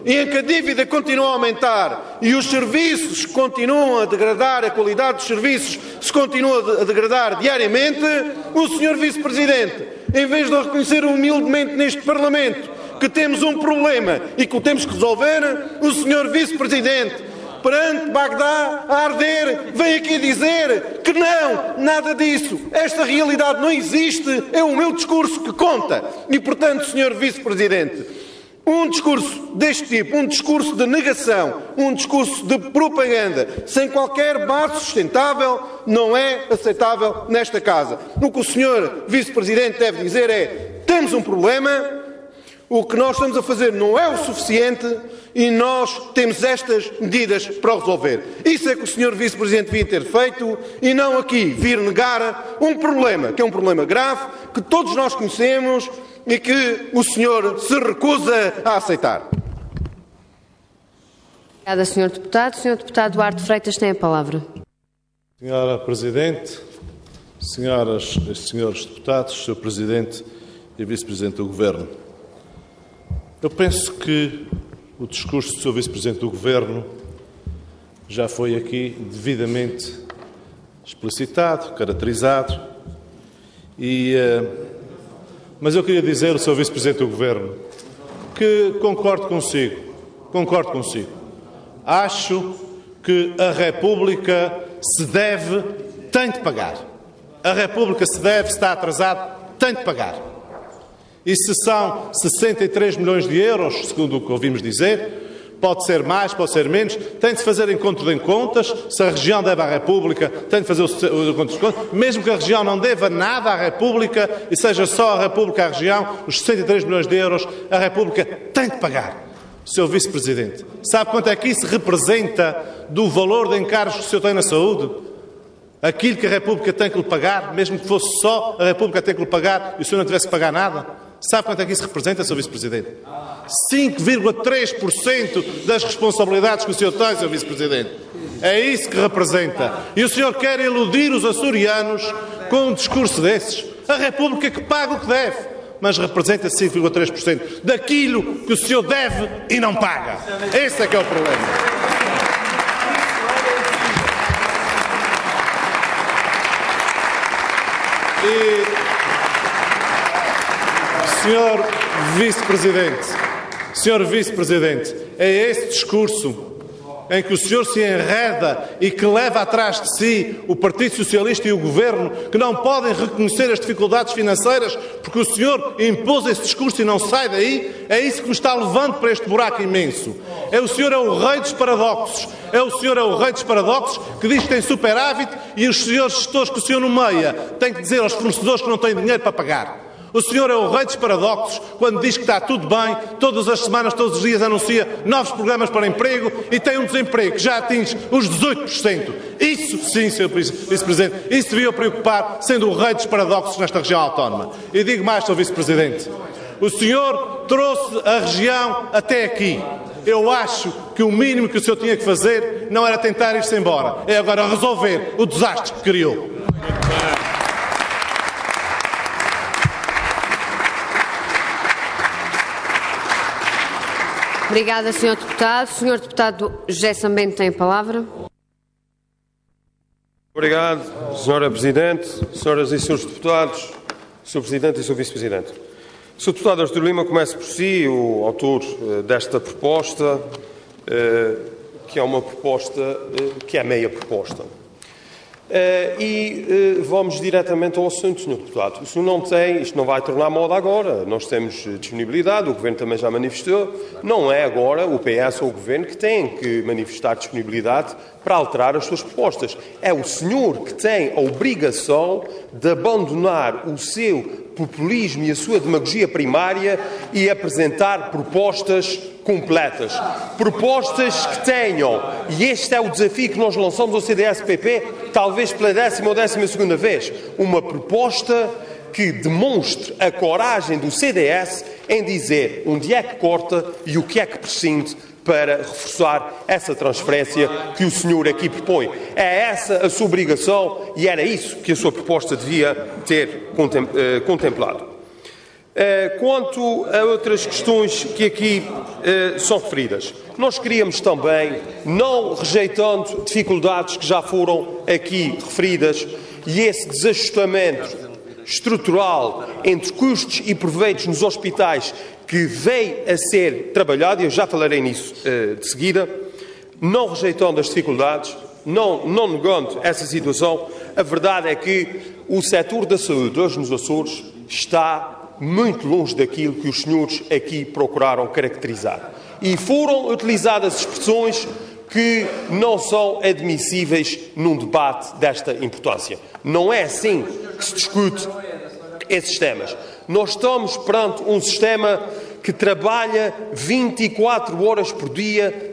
e em que a dívida continua a aumentar e os serviços continuam a degradar, a qualidade dos serviços se continua a degradar diariamente, o Sr. Vice-Presidente, em vez de reconhecer humildemente neste Parlamento que temos um problema e que o temos que resolver, o Sr. Vice-Presidente, perante Bagdá a arder, vem aqui dizer que não, nada disso, esta realidade não existe, é o meu discurso que conta. E, portanto, Sr. Vice-Presidente, um discurso deste tipo, um discurso de negação, um discurso de propaganda, sem qualquer base sustentável, não é aceitável nesta Casa. O que o Sr. Vice-Presidente deve dizer é: temos um problema, o que nós estamos a fazer não é o suficiente e nós temos estas medidas para o resolver. Isso é que o Sr. Vice-Presidente devia ter feito e não aqui vir negar um problema, que é um problema grave, que todos nós conhecemos e que o senhor se recusa a aceitar. Obrigada, Sr. Deputado. O Sr. Deputado Duarte Freitas tem a palavra. Senhora Presidente, senhoras e senhores deputados, Sr. Presidente e Vice-Presidente do Governo, eu penso que o discurso do Sr. Vice-Presidente do Governo já foi aqui devidamente explicitado, caracterizado, mas eu queria dizer ao Sr. Vice-Presidente do Governo que concordo consigo. Acho que a República tem de pagar. A República se está atrasado, tem de pagar. E se são 63 milhões de euros, segundo o que ouvimos dizer, pode ser mais, pode ser menos, tem de se fazer encontro de contas, se a região deve à República, tem de fazer o encontro de contas, mesmo que a região não deva nada à República e seja só a República à região, os 63 milhões de euros, a República tem de pagar. Sr. Vice-Presidente, sabe quanto é que isso representa do valor de encargos que o senhor tem na saúde? Aquilo que a República tem que lhe pagar, mesmo que fosse só a República ter que lhe pagar e o senhor não tivesse que pagar nada? Sabe quanto é que isso representa, Sr. Vice-Presidente? 5,3% das responsabilidades que o senhor tem, Sr. Vice-Presidente. É isso que representa. E o senhor quer iludir os açorianos com um discurso desses? A República que paga o que deve, mas representa 5,3% daquilo que o senhor deve e não paga. Esse é que é o problema. Senhor Vice-Presidente, é esse discurso em que o senhor se enreda e que leva atrás de si o Partido Socialista e o Governo, que não podem reconhecer as dificuldades financeiras porque o senhor impôs esse discurso e não sai daí? É isso que nos está levando para este buraco imenso. O senhor é o rei dos paradoxos. O senhor é o rei dos paradoxos que diz que tem superávit e os senhores gestores que o senhor nomeia têm que dizer aos fornecedores que não têm dinheiro para pagar. O senhor é o rei dos paradoxos quando diz que está tudo bem, todas as semanas, todos os dias anuncia novos programas para emprego e tem um desemprego que já atinge os 18%. Isso sim, Sr. Vice-Presidente, isso devia preocupar, sendo o rei dos paradoxos nesta região autónoma. E digo mais, Sr. Vice-Presidente, o senhor trouxe a região até aqui. Eu acho que o mínimo que o senhor tinha que fazer não era tentar ir-se embora, é agora resolver o desastre que criou. Obrigada, Sr. Deputado. O Sr. Deputado José Sambento tem a palavra. Obrigado, Sra. Presidente, Senhoras e Srs. Deputados, Sr. Presidente e Sr. Vice-Presidente. Sr. Deputado Artur Lima, começo por si, o autor desta proposta, que é uma proposta que é meia proposta. Vamos diretamente ao assunto, Sr. Deputado. O senhor não tem, isto não vai tornar moda agora, nós temos disponibilidade, o Governo também já manifestou, não é agora o PS ou o Governo que tem que manifestar disponibilidade para alterar as suas propostas. É o senhor que tem a obrigação de abandonar o seu populismo e a sua demagogia primária e apresentar propostas completas. Propostas que tenham, e este é o desafio que nós lançamos ao CDS-PP, talvez pela 10ª ou 12ª vez, uma proposta que demonstre a coragem do CDS em dizer onde é que corta e o que é que prescinde para reforçar essa transferência que o senhor aqui propõe. É essa a sua obrigação e era isso que a sua proposta devia ter contemplado. Quanto a outras questões que aqui são referidas, nós queríamos também, não rejeitando dificuldades que já foram aqui referidas, e esse desajustamento estrutural entre custos e proveitos nos hospitais que veio a ser trabalhado, e eu já falarei nisso de seguida, não rejeitando as dificuldades, não negando essa situação, a verdade é que o setor da saúde hoje nos Açores está muito longe daquilo que os senhores aqui procuraram caracterizar. E foram utilizadas expressões que não são admissíveis num debate desta importância. Não é assim que se discute esses temas. Nós estamos perante um sistema que trabalha 24 horas por dia,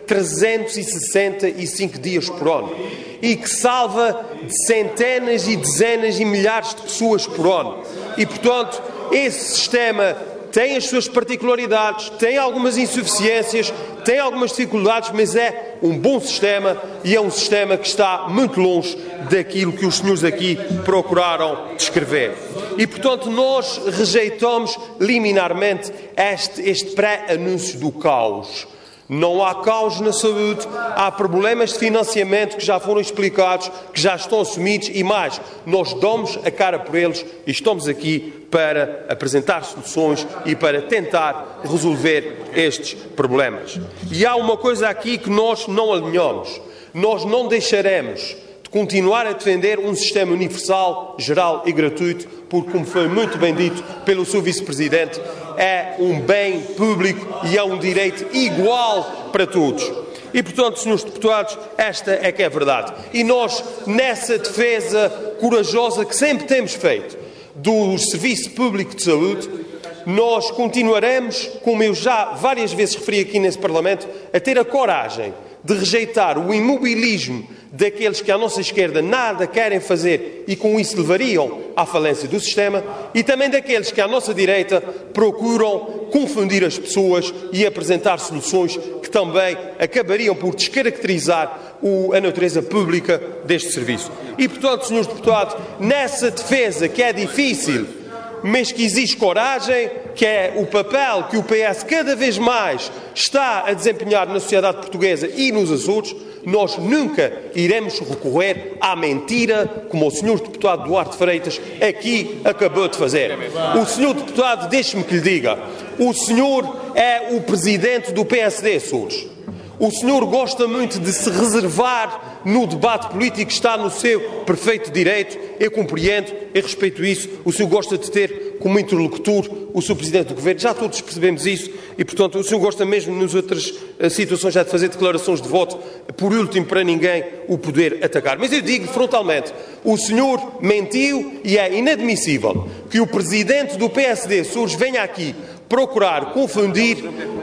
365 dias por ano, e que salva centenas e dezenas e milhares de pessoas por ano. E, portanto, esse sistema tem as suas particularidades, tem algumas insuficiências, tem algumas dificuldades, mas é um bom sistema e é um sistema que está muito longe daquilo que os senhores aqui procuraram descrever. E, portanto, nós rejeitamos liminarmente este pré-anúncio do caos. Não há caos na saúde, há problemas de financiamento que já foram explicados, que já estão assumidos e mais, nós damos a cara por eles e estamos aqui para apresentar soluções e para tentar resolver estes problemas. E há uma coisa aqui que nós não alinhamos. Nós não deixaremos de continuar a defender um sistema universal, geral e gratuito, porque, como foi muito bem dito pelo seu Vice-Presidente, é um bem público e é um direito igual para todos. E, portanto, senhores deputados, esta é que é a verdade. E nós, nessa defesa corajosa que sempre temos feito do Serviço Público de Saúde, nós continuaremos, como eu já várias vezes referi aqui nesse Parlamento, a ter a coragem de rejeitar o imobilismo daqueles que à nossa esquerda nada querem fazer e com isso levariam à falência do sistema, e também daqueles que à nossa direita procuram confundir as pessoas e apresentar soluções que também acabariam por descaracterizar a natureza pública deste serviço. E, portanto, senhores deputados, nessa defesa que é difícil, mas que exige coragem, que é o papel que o PS cada vez mais está a desempenhar na sociedade portuguesa e nos Açores, nós nunca iremos recorrer à mentira, como o senhor deputado Duarte Freitas aqui acabou de fazer. O senhor deputado, deixe-me que lhe diga, o senhor é o presidente do PSD Açores. O senhor gosta muito de se reservar no debate político, está no seu perfeito direito, eu compreendo, eu respeito isso. O senhor gosta de ter como interlocutor o seu Presidente do Governo, já todos percebemos isso, e, portanto, o senhor gosta mesmo, nas outras situações, já de fazer declarações de voto, por último, para ninguém o poder atacar. Mas eu digo frontalmente, o senhor mentiu e é inadmissível que o Presidente do PSD Açores venha aqui procurar confundir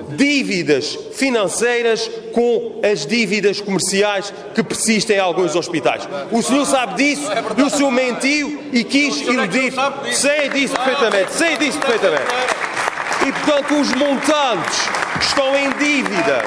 dívidas financeiras com as dívidas comerciais que persistem em alguns hospitais. O senhor sabe disso, e o senhor mentiu e quis iludir. Sei disso perfeitamente, E, portanto, os montantes que estão em dívida,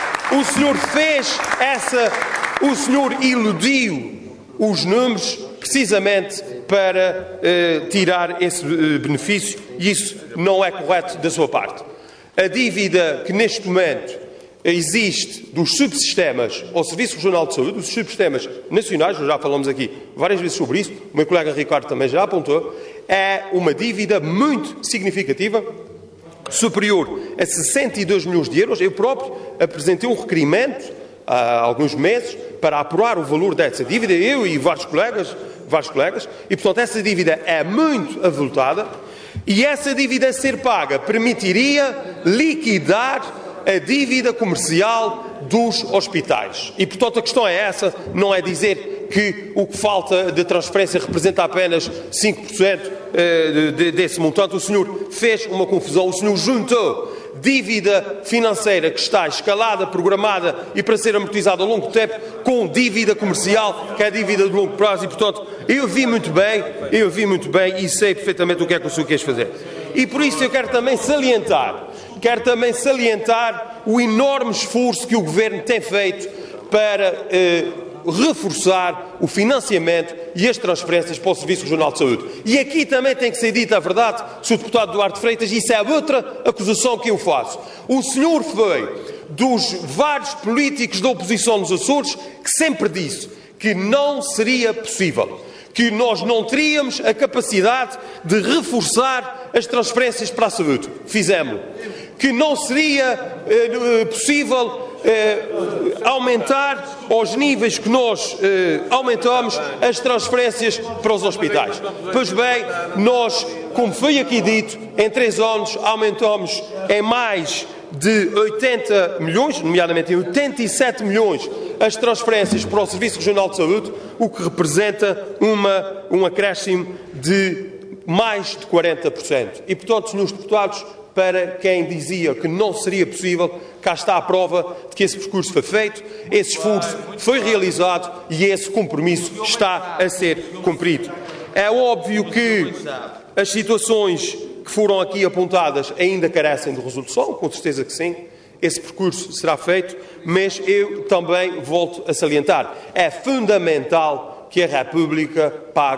o senhor iludiu os números precisamente para tirar esse benefício, e isso não é correto da sua parte. A dívida que neste momento existe dos subsistemas ao Serviço Regional de Saúde, dos subsistemas nacionais, nós já falamos aqui várias vezes sobre isso, o meu colega Ricardo também já apontou, é uma dívida muito significativa, superior a 62 milhões de euros. Eu próprio apresentei um requerimento há alguns meses para apurar o valor dessa dívida, eu e vários colegas, e, portanto, essa dívida é muito avultada, e essa dívida a ser paga permitiria liquidar a dívida comercial dos hospitais. E, portanto, a questão é essa, não é dizer que o que falta de transferência representa apenas 5% desse montante. O senhor fez uma confusão, o senhor juntou dívida financeira que está escalada, programada e para ser amortizada ao longo do tempo, com dívida comercial, que é a dívida de longo prazo, e, portanto, eu vi muito bem e sei perfeitamente o que é que o senhor quer fazer. E por isso eu quero também salientar o enorme esforço que o Governo tem feito para reforçar o financiamento e as transferências para o Serviço Regional de Saúde. E aqui também tem que ser dita a verdade, Sr. Deputado Duarte Freitas, e isso é outra acusação que eu faço. O senhor foi dos vários políticos da oposição nos Açores que sempre disse que não seria possível, que nós não teríamos a capacidade de reforçar as transferências para a saúde. Fizemos. Que não seria possível aumentar aos níveis que nós aumentamos as transferências para os hospitais. Pois bem, nós, como foi aqui dito, em 3 anos aumentamos em mais de 80 milhões, nomeadamente em 87 milhões, as transferências para o Serviço Regional de Saúde, o que representa um acréscimo de mais de 40%. E, portanto, senhores deputados, para quem dizia que não seria possível, cá está a prova de que esse percurso foi feito, esse esforço foi realizado e esse compromisso está a ser cumprido. É óbvio que as situações que foram aqui apontadas ainda carecem de resolução, com certeza que sim, esse percurso será feito, mas eu também volto a salientar, é fundamental que a República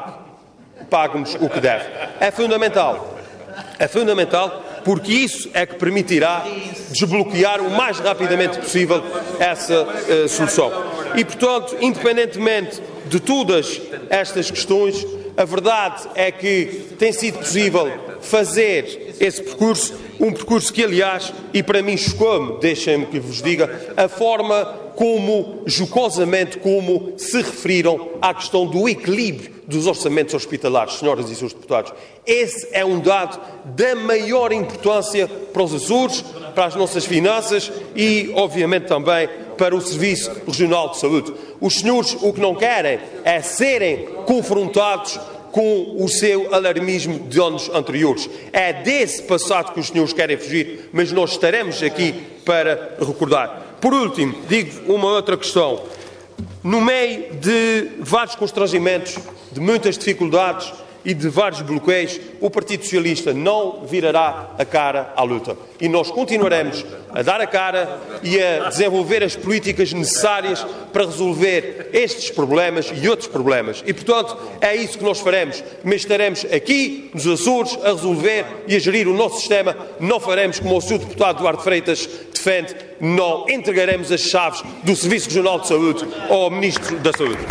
pague-nos o que deve. É fundamental. É fundamental porque isso é que permitirá desbloquear o mais rapidamente possível essa solução. E, portanto, independentemente de todas estas questões, a verdade é que tem sido possível fazer esse percurso, um percurso que, aliás, e para mim chocou-me, deixem-me que vos diga, a forma como, jocosamente, como se referiram à questão do equilíbrio dos orçamentos hospitalares, senhoras e senhores deputados. Esse é um dado da maior importância para os Açores, para as nossas finanças e, obviamente, também para o Serviço Regional de Saúde. Os senhores o que não querem é serem confrontados com o seu alarmismo de anos anteriores. É desse passado que os senhores querem fugir, mas nós estaremos aqui para recordar. Por último, digo uma outra questão. No meio de vários constrangimentos, de muitas dificuldades e de vários bloqueios, o Partido Socialista não virará a cara à luta. E nós continuaremos a dar a cara e a desenvolver as políticas necessárias para resolver estes problemas e outros problemas. E, portanto, é isso que nós faremos. Mas estaremos aqui, nos Açores, a resolver e a gerir o nosso sistema. Não faremos como o Sr. Deputado Duarte Freitas defende. Não entregaremos as chaves do Serviço Regional de Saúde ao Ministro da Saúde.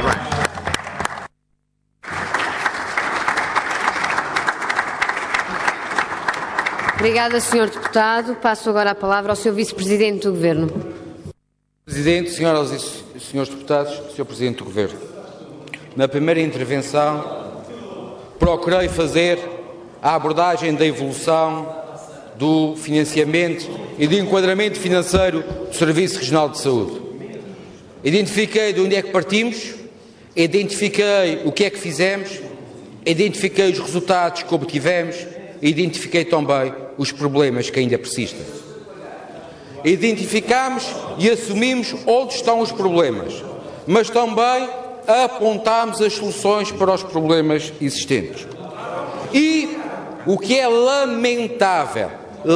Obrigada, Sr. Deputado. Passo agora a palavra ao Sr. Vice-Presidente do Governo. Presidente, senhoras e senhores deputados, Sr. Presidente do Governo, na primeira intervenção procurei fazer a abordagem da evolução do financiamento e do enquadramento financeiro do Serviço Regional de Saúde. Identifiquei de onde é que partimos, identifiquei o que é que fizemos, identifiquei os resultados que obtivemos, identifiquei também os problemas que ainda persistem. Identificámos e assumimos onde estão os problemas, mas também apontámos as soluções para os problemas existentes. E o que é lamentável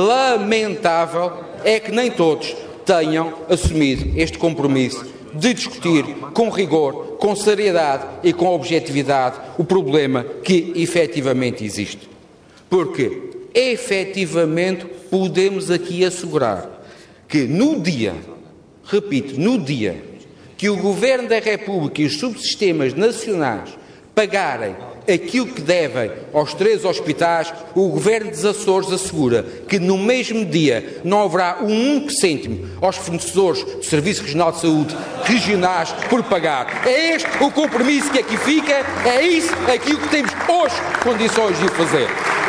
é que nem todos tenham assumido este compromisso de discutir com rigor, com seriedade e com objetividade o problema que efetivamente existe. Porque, efetivamente, podemos aqui assegurar que no dia que o Governo da República e os subsistemas nacionais pagarem aquilo que devem aos 3 hospitais, o Governo dos Açores assegura que no mesmo dia não haverá um cêntimo aos fornecedores do Serviço Regional de Saúde regionais por pagar. É este o compromisso que aqui fica, é isso aquilo que temos hoje condições de o fazer.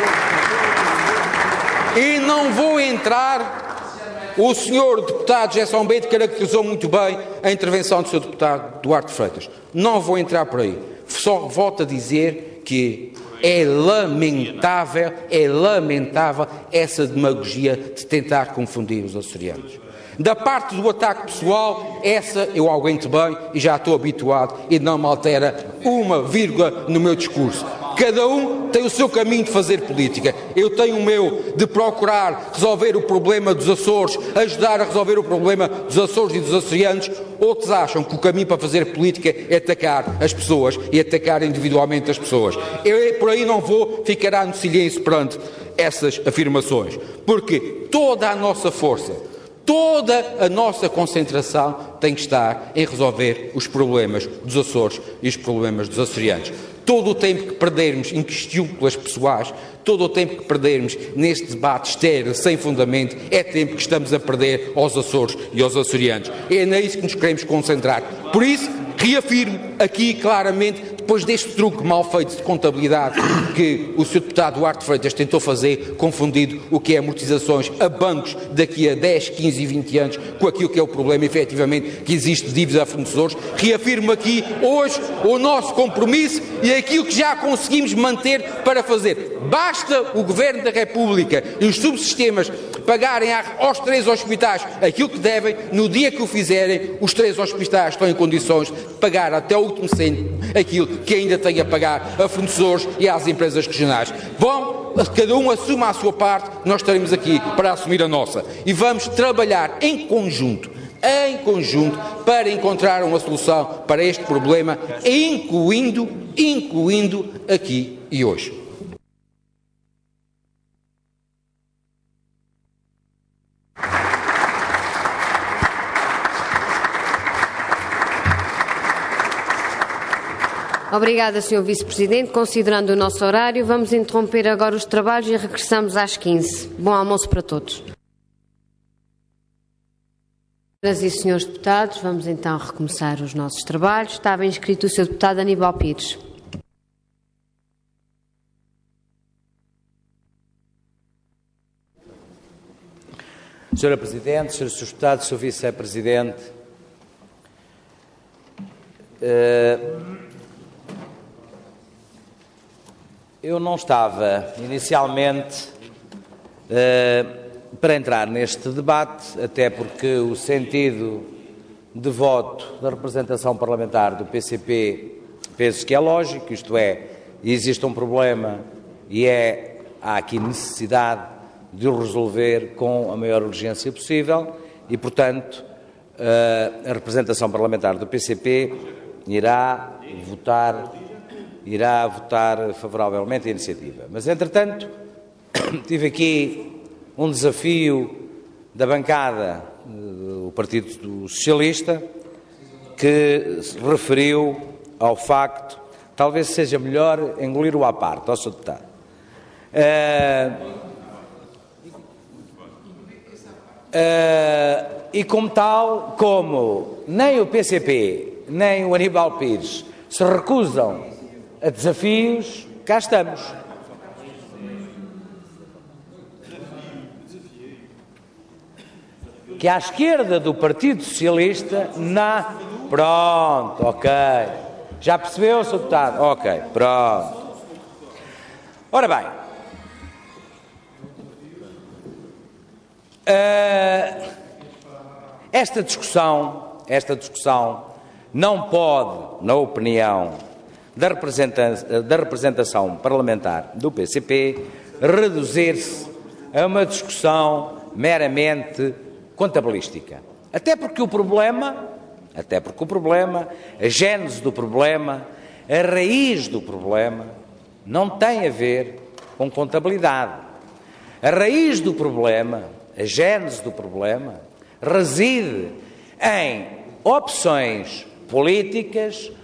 E não vou entrar, o Sr. Deputado Gerson Bento caracterizou muito bem a intervenção do Sr. Deputado Duarte Freitas. Não vou entrar por aí. Só volto a dizer que é lamentável essa demagogia de tentar confundir os açorianos. Da parte do ataque pessoal, essa eu aguento bem e já estou habituado e não me altera uma vírgula no meu discurso. Cada um tem o seu caminho de fazer política. Eu tenho o meu de procurar resolver o problema dos Açores, ajudar a resolver o problema dos Açores e dos açorianos. Outros acham que o caminho para fazer política é atacar as pessoas e atacar individualmente as pessoas. Eu por aí não vou ficar no silêncio perante essas afirmações, porque toda a nossa força, toda a nossa concentração tem que estar em resolver os problemas dos Açores e os problemas dos açorianos. Todo o tempo que perdermos em questões pessoais, todo o tempo que perdermos neste debate estéril, sem fundamento, é tempo que estamos a perder aos Açores e aos açorianos. É nisso que nos queremos concentrar. Por isso, reafirmo aqui claramente, depois deste truque mal feito de contabilidade que o Sr. Deputado Duarte Freitas tentou fazer, confundindo o que é amortizações a bancos daqui a 10, 15 e 20 anos com aquilo que é o problema, efetivamente, que existe de dívida a fornecedores, reafirmo aqui hoje o nosso compromisso e aquilo que já conseguimos manter para fazer. Basta o Governo da República e os subsistemas pagarem aos 3 hospitais aquilo que devem, no dia que o fizerem, os 3 hospitais estão em condições de pagar até o último cêntimo aquilo que ainda têm a pagar a fornecedores e às empresas regionais. Cada um assuma a sua parte, nós estaremos aqui para assumir a nossa. E vamos trabalhar em conjunto, para encontrar uma solução para este problema, incluindo aqui e hoje. Obrigada, Sr. Vice-Presidente. Considerando o nosso horário, vamos interromper agora os trabalhos e regressamos às 15. Bom almoço para todos. Senhoras e senhores deputados, vamos então recomeçar os nossos trabalhos. Estava inscrito o Sr. Deputado Aníbal Pires. Sra. Presidente, Srs. Deputados, Sr. Vice-Presidente, eu não estava inicialmente para entrar neste debate, até porque o sentido de voto da representação parlamentar do PCP penso que é lógico, isto é, existe um problema e há aqui necessidade de o resolver com a maior urgência possível e, portanto, a representação parlamentar do PCP irá votar favoravelmente a iniciativa. Mas, entretanto, tive aqui um desafio da bancada do Partido Socialista que se referiu ao facto, talvez seja melhor engolir-o à parte, ao Sr. Deputado. E como tal, como nem o PCP nem o Aníbal Pires se recusam a desafios, cá estamos. Que à esquerda do Partido Socialista, pronto, ok. Já percebeu, Sr. Deputado? Ok, pronto. Ora bem, esta discussão não pode, na opinião da representação parlamentar do PCP, reduzir-se a uma discussão meramente contabilística. Até porque o problema, a gênese do problema, a raiz do problema, não tem a ver com contabilidade. A raiz do problema, a gênese do problema, reside em opções políticas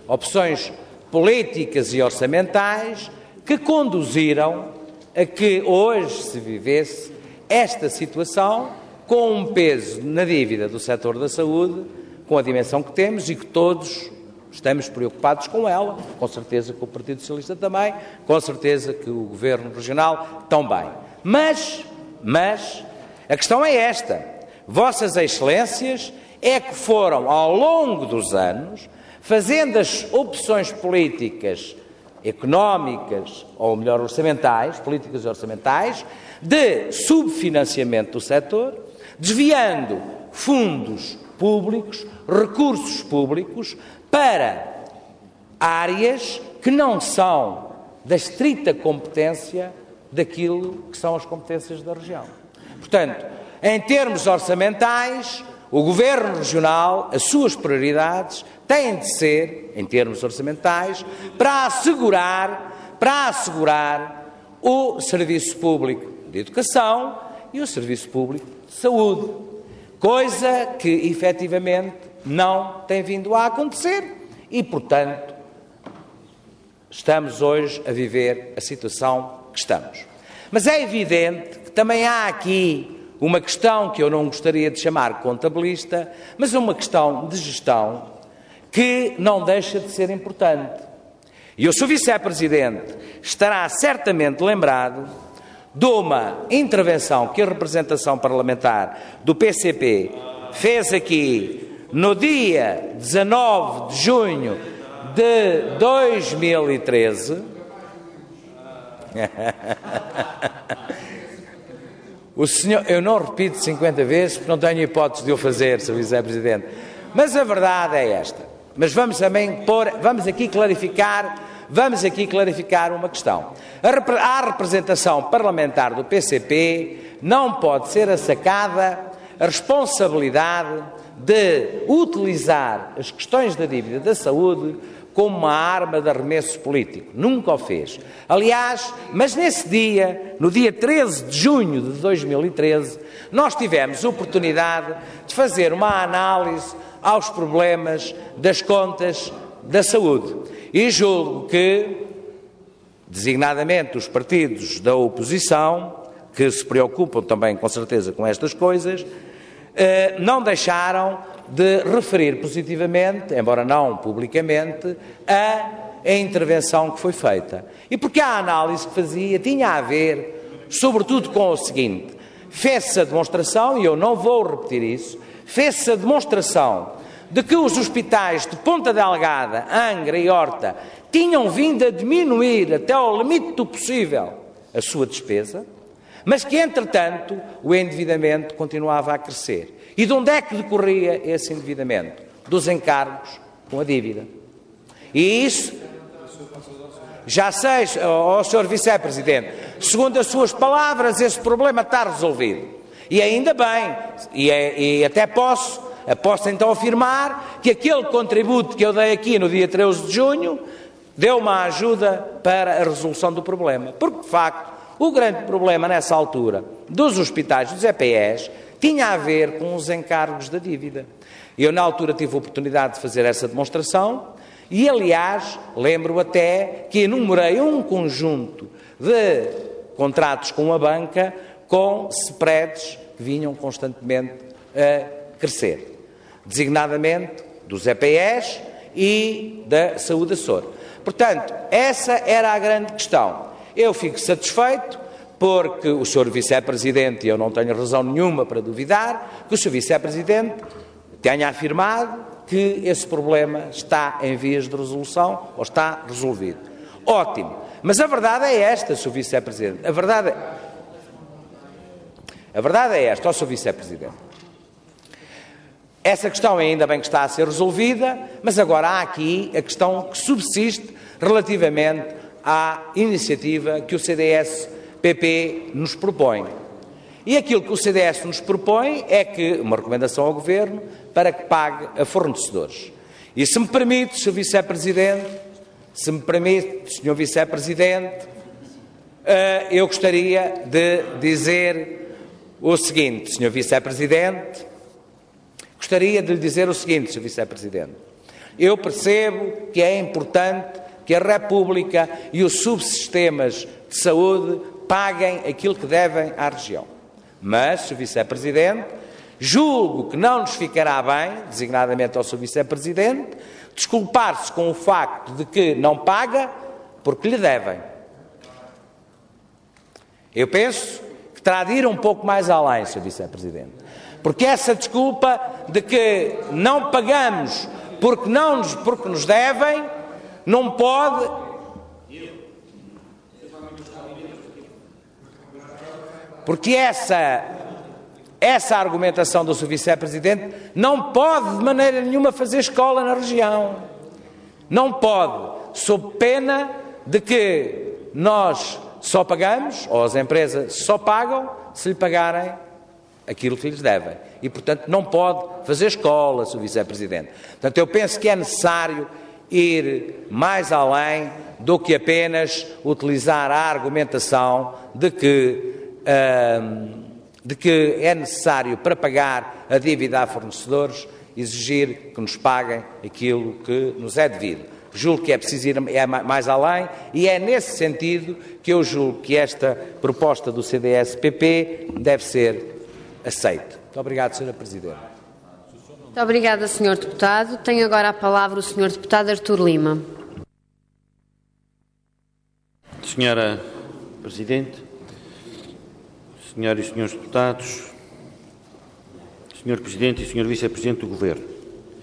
e orçamentais que conduziram a que hoje se vivesse esta situação com um peso na dívida do setor da saúde, com a dimensão que temos e que todos estamos preocupados com ela, com certeza que o Partido Socialista também, com certeza que o Governo Regional também. Mas a questão é esta: Vossas Excelências é que foram, ao longo dos anos, fazendo as opções políticas, económicas, ou melhor, orçamentais, políticas e orçamentais, de subfinanciamento do setor, desviando fundos públicos, recursos públicos, para áreas que não são da estrita competência daquilo que são as competências da região. Portanto, em termos orçamentais, o Governo Regional, as suas prioridades têm de ser, em termos orçamentais, para assegurar o Serviço Público de Educação e o Serviço Público de Saúde, coisa que, efetivamente, não tem vindo a acontecer e, portanto, estamos hoje a viver a situação que estamos. Mas é evidente que também há aqui uma questão que eu não gostaria de chamar contabilista, mas uma questão de gestão que não deixa de ser importante. E o Sr. Vice-Presidente estará certamente lembrado de uma intervenção que a representação parlamentar do PCP fez aqui no dia 19 de junho de 2013. O senhor, eu não repito 50 vezes porque não tenho hipótese de o fazer, Sr. Vice-Presidente. Mas a verdade é esta. Mas vamos aqui clarificar uma questão. A representação parlamentar do PCP não pode ser assacada a responsabilidade de utilizar as questões da dívida da saúde como uma arma de arremesso político. Nunca o fez. Aliás, mas nesse dia, no dia 13 de junho de 2013, nós tivemos a oportunidade de fazer uma análise aos problemas das contas da saúde. E julgo que, designadamente, os partidos da oposição, que se preocupam também, com certeza, com estas coisas, não deixaram de referir positivamente, embora não publicamente, a intervenção que foi feita. E porque a análise que fazia tinha a ver, sobretudo, com o seguinte: fez-se a demonstração, e eu não vou repetir isso, fez-se a demonstração de que os hospitais de Ponta Delgada, Angra e Horta tinham vindo a diminuir até ao limite do possível a sua despesa, mas que, entretanto, o endividamento continuava a crescer. E de onde é que decorria esse endividamento? Dos encargos com a dívida. E isso, já sei, Sr. Vice-Presidente, segundo as suas palavras, esse problema está resolvido. E ainda bem, e até posso então afirmar que aquele contributo que eu dei aqui no dia 13 de junho deu uma ajuda para a resolução do problema. Porque, de facto, o grande problema nessa altura dos hospitais dos EPS tinha a ver com os encargos da dívida. Eu, na altura, tive a oportunidade de fazer essa demonstração e, aliás, lembro até que enumerei um conjunto de contratos com a banca com spreads que vinham constantemente a crescer, designadamente dos EPS e da Saúde Açor. Portanto, essa era a grande questão. Eu fico satisfeito porque o Sr. Vice-Presidente, e eu não tenho razão nenhuma para duvidar, que o Sr. Vice-Presidente tenha afirmado que esse problema está em vias de resolução ou está resolvido. Ótimo. Mas a verdade é esta, Sr. Vice-Presidente. A verdade é esta, Sr. Vice-Presidente. Essa questão ainda bem que está a ser resolvida, mas agora há aqui a questão que subsiste relativamente à iniciativa que o CDS-PP nos propõe. E aquilo que o CDS nos propõe é que uma recomendação ao Governo para que pague a fornecedores. E se me permite, Sr. Vice-Presidente, eu gostaria de dizer o seguinte, Sr. Vice-Presidente, eu percebo que é importante que a República e os subsistemas de saúde paguem aquilo que devem à região. Mas, Sr. Vice-Presidente, julgo que não nos ficará bem, designadamente ao Sr. Vice-Presidente, desculpar-se com o facto de que não paga porque lhe devem. Eu penso que terá de ir um pouco mais além, Sr. Vice-Presidente. Porque essa desculpa de que não pagamos porque nos devem, não pode... Porque essa argumentação do Sr. Vice-Presidente não pode de maneira nenhuma fazer escola na região. Não pode, sob pena de que nós só pagamos, ou as empresas só pagam, se lhe pagarem aquilo que lhes devem. E, portanto, não pode fazer escola, Sr. Vice-Presidente. Portanto, eu penso que é necessário ir mais além do que apenas utilizar a argumentação de que é necessário, para pagar a dívida a fornecedores, exigir que nos paguem aquilo que nos é devido. Julgo que é preciso ir mais além e é nesse sentido que eu julgo que esta proposta do CDS-PP deve ser aceita. Muito obrigado, Sra. Presidente. Muito obrigada, Sr. Deputado. Tem agora a palavra o Sr. Deputado Artur Lima. Senhora Presidente, Senhoras e Senhores Deputados, Sr. Presidente e Sr. Vice-Presidente do Governo.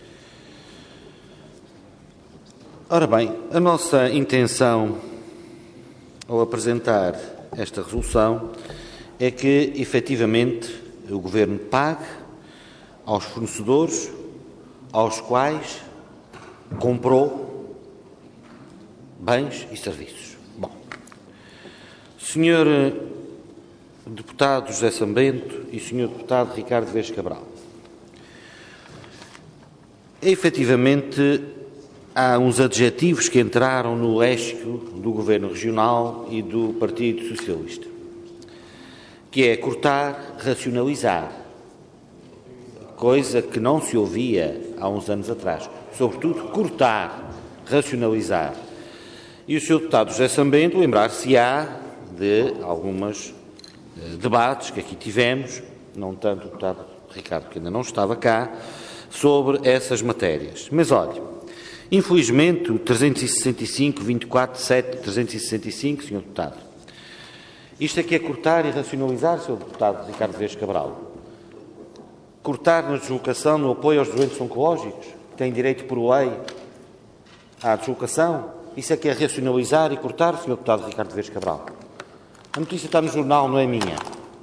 Ora bem, a nossa intenção ao apresentar esta resolução é que, efetivamente, o Governo pague aos fornecedores aos quais comprou bens e serviços. Bom, Sr. Deputado José Sambento e Sr. Deputado Ricardo Vez Cabral, efetivamente, há uns adjetivos que entraram no léxico do Governo Regional e do Partido Socialista, que é cortar, racionalizar, coisa que não se ouvia há uns anos atrás. Sobretudo, cortar, racionalizar. E o Sr. Deputado José Sambento lembrar-se-á de alguns debates que aqui tivemos, não tanto o Deputado Ricardo, que ainda não estava cá, sobre essas matérias. Mas, olha, infelizmente, o 365, 24, 7, 365, Sr. Deputado, isto aqui é cortar e racionalizar, Sr. Deputado Ricardo Vez Cabral. Cortar na deslocação, no apoio aos doentes oncológicos, que têm direito por lei à deslocação. Isso é que é racionalizar e cortar, Sr. Deputado Ricardo Vez Cabral. A notícia está no jornal, não é minha.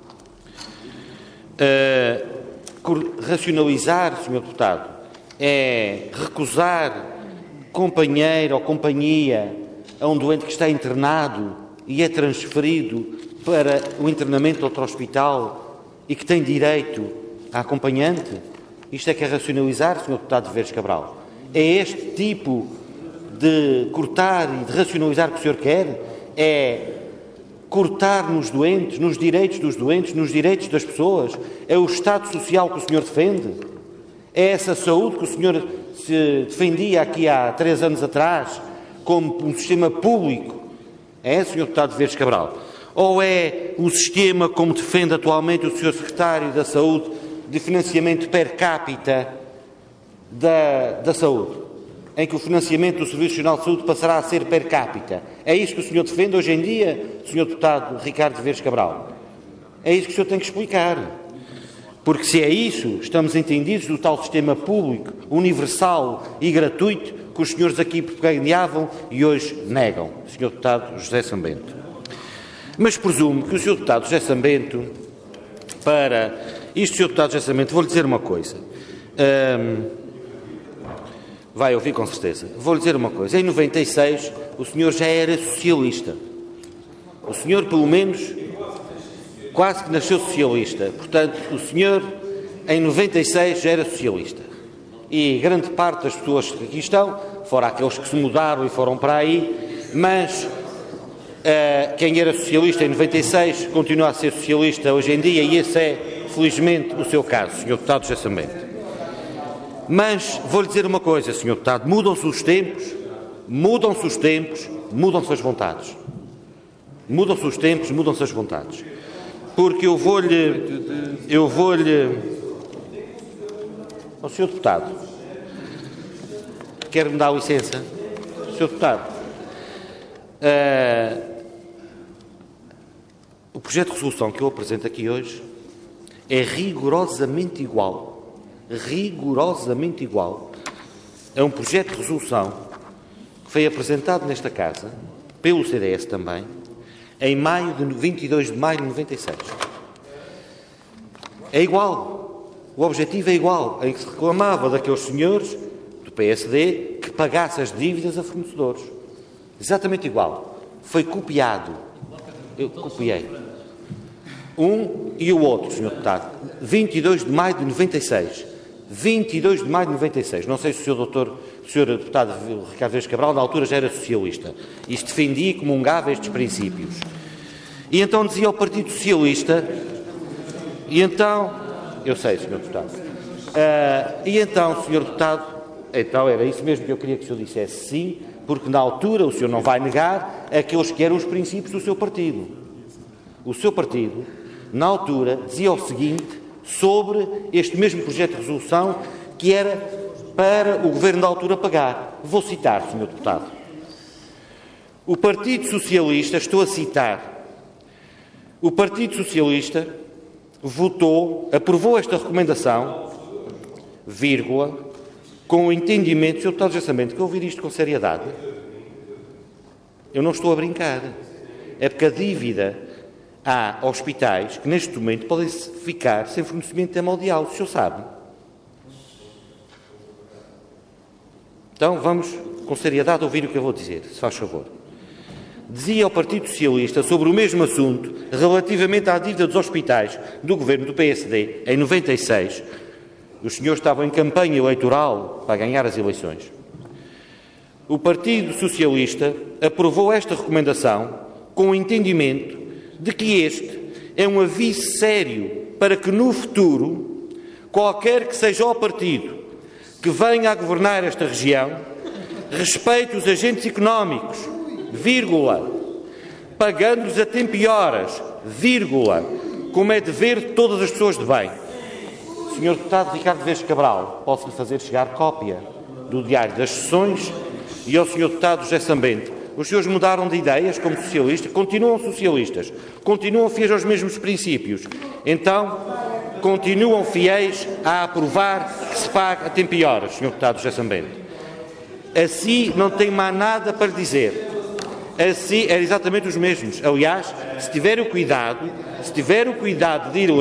Racionalizar, Sr. Deputado, é recusar companheiro ou companhia a um doente que está internado e é transferido para o internamento de outro hospital e que tem direito a acompanhante? Isto é que é racionalizar, Sr. Deputado Vez Cabral? É este tipo de cortar e de racionalizar que o senhor quer? É cortar nos doentes, nos direitos dos doentes, nos direitos das pessoas? É o Estado Social que o senhor defende? É essa saúde que o senhor se defendia aqui há 3 anos atrás como um sistema público? É, Sr. Deputado Vez Cabral? Ou é o sistema, como defende atualmente o Sr. Secretário da Saúde, de financiamento per capita da saúde, em que o financiamento do Serviço Nacional de Saúde passará a ser per capita? É isso que o senhor defende hoje em dia, Sr. Deputado Ricardo Vez Cabral? É isso que o senhor tem que explicar. Porque se é isso, estamos entendidos do tal sistema público, universal e gratuito que os senhores aqui propagandeavam e hoje negam, Sr. Deputado José Sambento. Mas presumo que o Sr. Deputado José Sambento, para isto, Sr. Deputado José Sambento, vou-lhe dizer uma coisa. Vai ouvir com certeza. Vou-lhe dizer uma coisa. Em 96, o senhor já era socialista. O senhor, pelo menos, quase que nasceu socialista. Portanto, o senhor, em 96, já era socialista. E grande parte das pessoas que aqui estão, fora aqueles que se mudaram e foram para aí, mas quem era socialista em 96 continua a ser socialista hoje em dia, e esse é, felizmente, o seu caso, Sr. Deputado José Sambento. Mas vou-lhe dizer uma coisa, Sr. Deputado, mudam-se os tempos, mudam-se as vontades. Mudam-se os tempos, mudam-se as vontades. Porque eu vou-lhe... Oh, Sr. Deputado, quer-me dar licença? Sr. Deputado, o projeto de resolução que eu apresento aqui hoje é rigorosamente igual a um projeto de resolução que foi apresentado nesta Casa, pelo CDS também, em 22 de maio de 96. É igual. O objetivo é igual, em que se reclamava daqueles senhores do PSD que pagassem as dívidas a fornecedores. Exatamente igual. foi copiado. Eu copiei. Um e o outro, Sr. Deputado. 22 de maio de 96. 22 de maio de 96. Não sei se o Sr. Deputado Ricardo Vez Cabral, na altura, já era socialista. E se defendia e comungava estes princípios. E então dizia ao Partido Socialista, e então, eu sei, Sr. Deputado, e então, Sr. Deputado, então era isso mesmo que eu queria que o senhor dissesse sim, porque na altura o senhor não vai negar aqueles que eram os princípios do seu partido. O seu partido, na altura, dizia o seguinte sobre este mesmo projeto de resolução que era para o Governo da altura pagar. Vou citar, Sr. Deputado. O Partido Socialista, estou a citar, o Partido Socialista aprovou esta recomendação, vírgula, com o entendimento, Sr. Deputado Jassamento, que eu ouvir isto com seriedade. Eu não estou a brincar. É porque a dívida há hospitais que neste momento podem ficar sem fornecimento de hemodiálise, o senhor sabe. Então vamos com seriedade ouvir o que eu vou dizer, se faz favor. Dizia ao Partido Socialista sobre o mesmo assunto, relativamente à dívida dos hospitais do governo do PSD, em 96, os senhores estavam em campanha eleitoral para ganhar as eleições. O Partido Socialista aprovou esta recomendação com o entendimento de que este é um aviso sério para que no futuro, qualquer que seja o partido que venha a governar esta região, respeite os agentes económicos, vírgula, pagando-lhes a tempo e horas, vírgula, como é dever de todas as pessoas de bem. Sr. Deputado Ricardo Vez Cabral, posso-lhe fazer chegar cópia do Diário das Sessões e ao Sr. Deputado José Sambente. Os senhores mudaram de ideias como socialistas, continuam socialistas, continuam fiéis aos mesmos princípios. Então, continuam fiéis a aprovar que se pague a tempo e horas, Sr. Deputado José Sambente. Assim, não tenho mais nada para dizer. Assim, eram exatamente os mesmos. Aliás, se tiver o cuidado de ir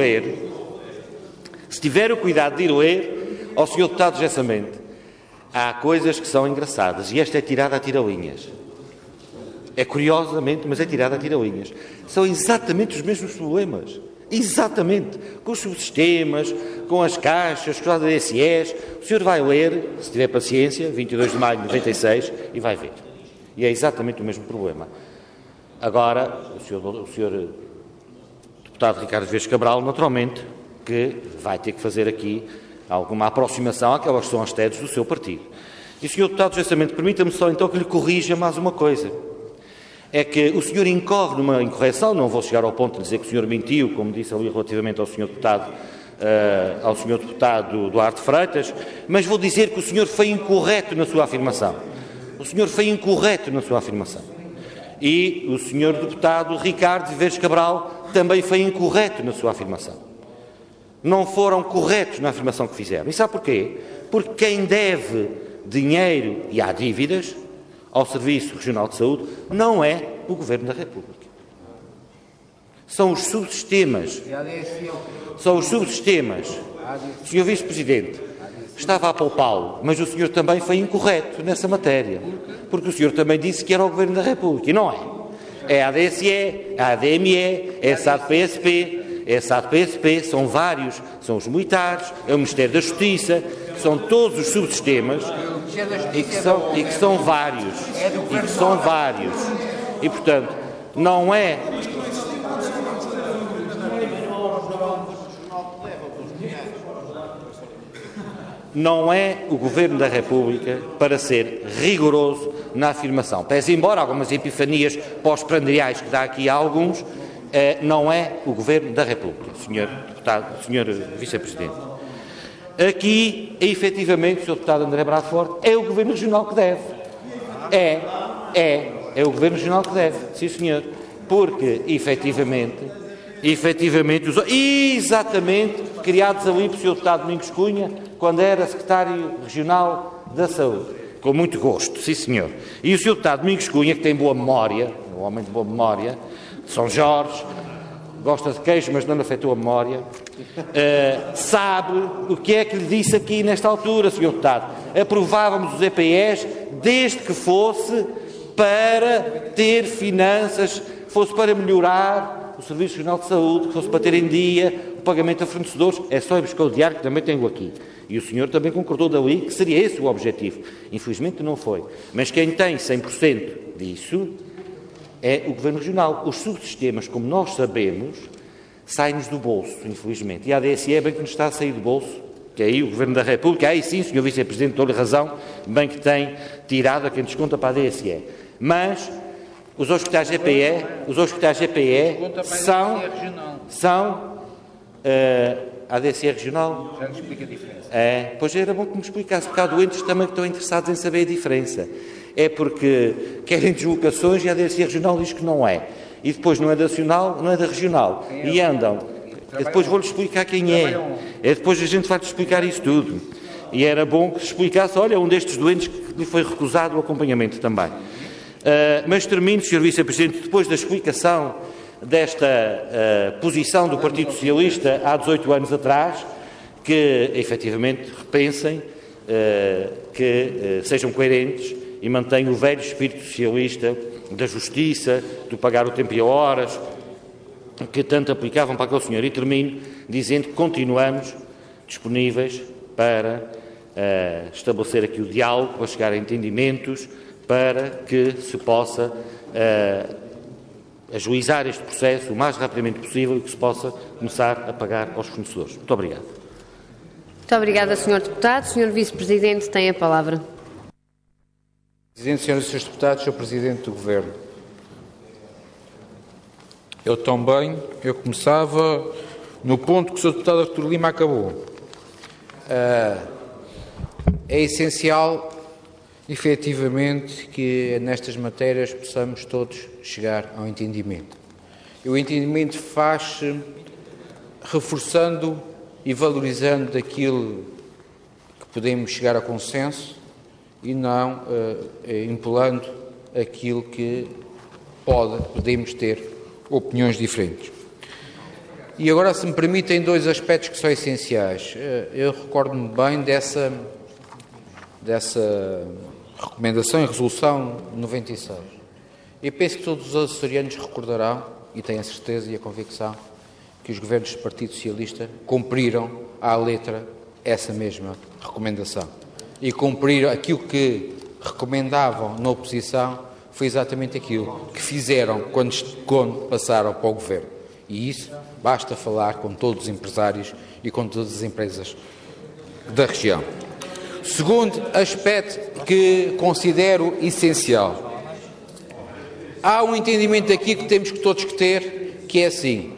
ler, ao Sr. Deputado José Sambente, há coisas que são engraçadas, e esta é tirada a tiralinhas. É curiosamente, mas é tirada a tiralinhas. São exatamente os mesmos problemas. Exatamente. Com os subsistemas, com as caixas, com as ADSEs. O senhor vai ler, se tiver paciência, 22 de maio de 96, e vai ver. E é exatamente o mesmo problema. Agora, o senhor deputado Ricardo Vez Cabral, naturalmente, que vai ter que fazer aqui alguma aproximação àquelas que são as teses do seu partido. E, Sr. Deputado, justamente, permita-me só então que lhe corrija mais uma coisa. É que o senhor incorre numa incorreção, não vou chegar ao ponto de dizer que o senhor mentiu, como disse ali relativamente ao Sr. Deputado Duarte Freitas, mas vou dizer que o senhor foi incorreto na sua afirmação. O senhor foi incorreto na sua afirmação. E o Sr. Deputado Ricardo Vez Cabral também foi incorreto na sua afirmação. Não foram corretos na afirmação que fizeram. E sabe porquê? Porque quem deve dinheiro, e há dívidas, ao Serviço Regional de Saúde, não é o Governo da República. São os subsistemas. São os subsistemas. O Sr. Vice-Presidente estava a poupá-lo, mas o senhor também foi incorreto nessa matéria, porque o senhor também disse que era o Governo da República, e não é. É a ADSE, é a ADME, é a SAD-PSP, é a SAD-PSP, são vários, são os militares, é o Ministério da Justiça, são todos os subsistemas e que são vários. E, portanto, não é... Não é o Governo da República para ser rigoroso na afirmação. Pese embora algumas epifanias pós-prandiais que dá aqui a alguns, não é o Governo da República, Sr. Vice-Presidente. Aqui, efetivamente, o Sr. Deputado André Bradford, é o Governo Regional que deve. É o Governo Regional que deve, sim senhor. Porque, efetivamente, exatamente, criados ali pelo Sr. Deputado Domingos Cunha, quando era Secretário Regional da Saúde. Com muito gosto, sim senhor. E o Sr. Deputado Domingos Cunha, que tem boa memória, um homem de boa memória, de São Jorge, gosta de queijo, mas não lhe afetou a memória, sabe o que é que lhe disse aqui nesta altura, Sr. Deputado. Aprovávamos os EPS desde que fosse para ter finanças, fosse para melhorar o Serviço Regional de Saúde, fosse para ter em dia o pagamento a fornecedores. É só ir buscar o diário que também tenho aqui. E o senhor também concordou dali que seria esse o objetivo. Infelizmente não foi. Mas quem tem 100% disso é o Governo Regional. Os subsistemas, como nós sabemos, saem-nos do bolso, infelizmente. E a ADSE é bem que nos está a sair do bolso, que aí o Governo da República, aí sim, Sr. Vice-Presidente, dou-lhe razão, bem que tem tirado a quem desconta para a ADSE. Mas os hospitais GPE são a ADSE regional. Já nos explica a diferença. Pois era bom que me explicasse, porque há doentes também que estão interessados em saber a diferença. É porque querem deslocações e a ADSE regional diz que não é. E depois não é da nacional, não é da regional. E andam. E depois vou-lhe explicar quem é. Depois a gente vai-te explicar isso tudo. E era bom que se explicasse, olha, um destes doentes que lhe foi recusado o acompanhamento também. Mas termino, Sr. Vice-Presidente, depois da explicação desta posição do Partido Socialista há 18 anos atrás, que efetivamente repensem, que sejam coerentes e mantenham o velho espírito socialista da justiça, do pagar o tempo e a horas, que tanto aplicavam para aquele senhor. E termino dizendo que continuamos disponíveis para estabelecer aqui o diálogo, para chegar a entendimentos, para que se possa ajuizar este processo o mais rapidamente possível e que se possa começar a pagar aos fornecedores. Muito obrigado. Muito obrigada, Sr. Deputado. Sr. Vice-Presidente, tem a palavra. Presidente, Senhoras e Srs. Deputados, Sr. Presidente do Governo, eu começava no ponto que o Sr. Deputado Artur Lima acabou. É essencial, efetivamente, que nestas matérias possamos todos chegar ao entendimento. E o entendimento faz-se reforçando e valorizando daquilo que podemos chegar a consenso e não empolando aquilo que podemos ter opiniões diferentes. E agora, se me permitem, dois aspectos que são essenciais. Eu recordo-me bem dessa recomendação e resolução 96. Eu penso que todos os açorianos recordarão, e tenho a certeza e a convicção, que os governos do Partido Socialista cumpriram à letra essa mesma recomendação. E cumpriram aquilo que recomendavam na oposição, foi exatamente aquilo que fizeram quando passaram para o Governo. E isso basta falar com todos os empresários e com todas as empresas da região. Segundo aspecto que considero essencial. Há um entendimento aqui que temos que todos ter, que é assim,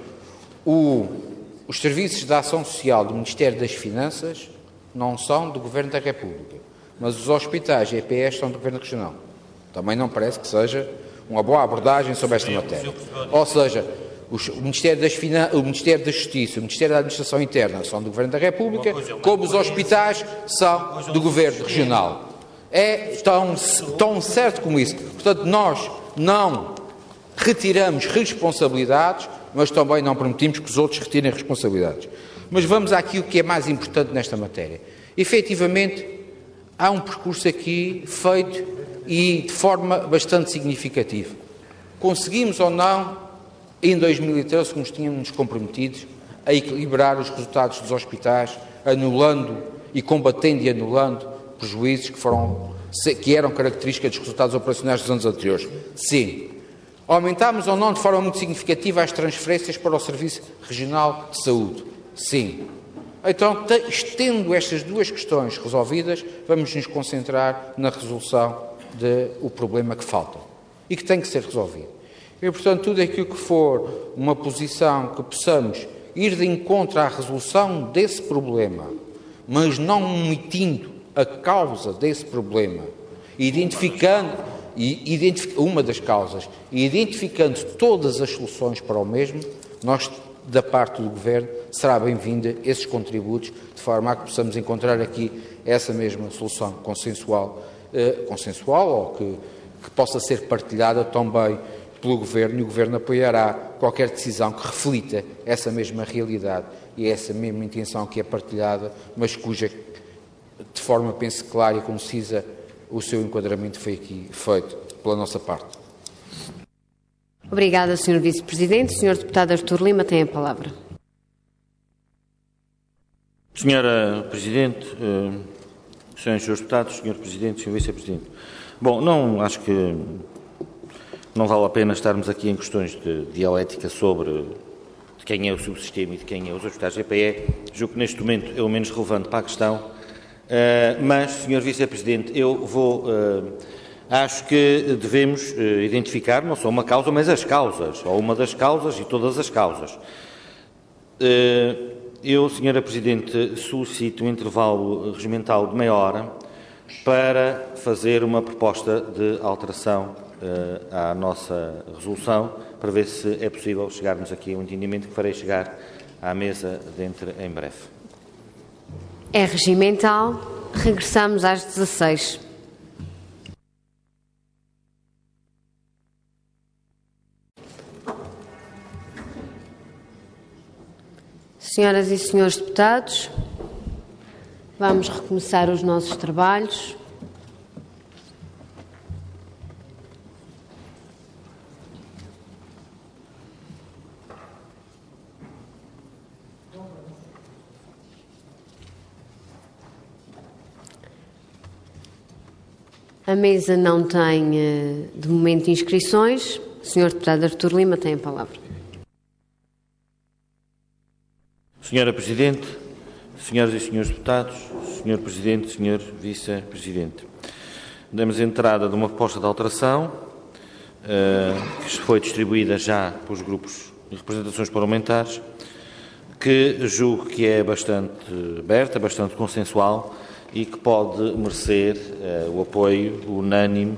os serviços de ação social do Ministério das Finanças não são do Governo da República, mas os hospitais e EPS são do Governo Regional. Também não parece que seja uma boa abordagem sobre esta matéria. Ou seja, o Ministério da Justiça, o Ministério da Administração Interna são do Governo da República, como os hospitais são do Governo Regional. É tão certo como isso. Portanto, nós não retiramos responsabilidades, mas também não permitimos que os outros retirem responsabilidades. Mas vamos àquilo que é mais importante nesta matéria. Efetivamente, há um percurso aqui feito e de forma bastante significativa. Conseguimos ou não, em 2013, como tínhamos comprometidos, a equilibrar os resultados dos hospitais, anulando e combatendo e anulando prejuízos que eram características dos resultados operacionais dos anos anteriores? Sim. Aumentámos ou não de forma muito significativa as transferências para o Serviço Regional de Saúde? Sim. Então, estendo estas duas questões resolvidas, vamos nos concentrar na resolução do problema que falta e que tem que ser resolvido. E, portanto, tudo aquilo que for uma posição que possamos ir de encontro à resolução desse problema, mas não omitindo a causa desse problema, identificando uma das causas e identificando todas as soluções para o mesmo, nós, da parte do Governo, será bem-vinda esses contributos, de forma a que possamos encontrar aqui essa mesma solução consensual ou que possa ser partilhada também pelo Governo, e o Governo apoiará qualquer decisão que reflita essa mesma realidade e essa mesma intenção que é partilhada, mas cuja, de forma, penso, clara e concisa, o seu enquadramento foi aqui feito pela nossa parte. Obrigada, Sr. Vice-Presidente. Sr. Deputado Artur Lima tem a palavra. Senhora Presidente, Senhoras e Senhores Deputados, Sr. Presidente, Sr. Vice-Presidente. Bom, acho que não vale a pena estarmos aqui em questões de dialética sobre de quem é o subsistema e de quem é os hospitais GPE. Julgo que neste momento é o menos relevante para a questão. Mas, Sr. Vice-Presidente, acho que devemos identificar não só uma causa, mas as causas, ou uma das causas e todas as causas. Sra. Presidente, solicito um intervalo regimental de meia hora para fazer uma proposta de alteração à nossa resolução, para ver se é possível chegarmos aqui a um entendimento que farei chegar à mesa em breve. É regimental. Regressamos às 16. Senhoras e senhores deputados, vamos recomeçar os nossos trabalhos. A mesa não tem, de momento, inscrições. O Sr. Deputado Artur Lima tem a palavra. Senhora Presidente, Senhoras e Senhores Deputados, Sr. Presidente, Sr. Vice-Presidente, damos entrada de uma proposta de alteração que foi distribuída já pelos grupos de representações parlamentares, que julgo que é bastante aberta, bastante consensual e que pode merecer o apoio unânime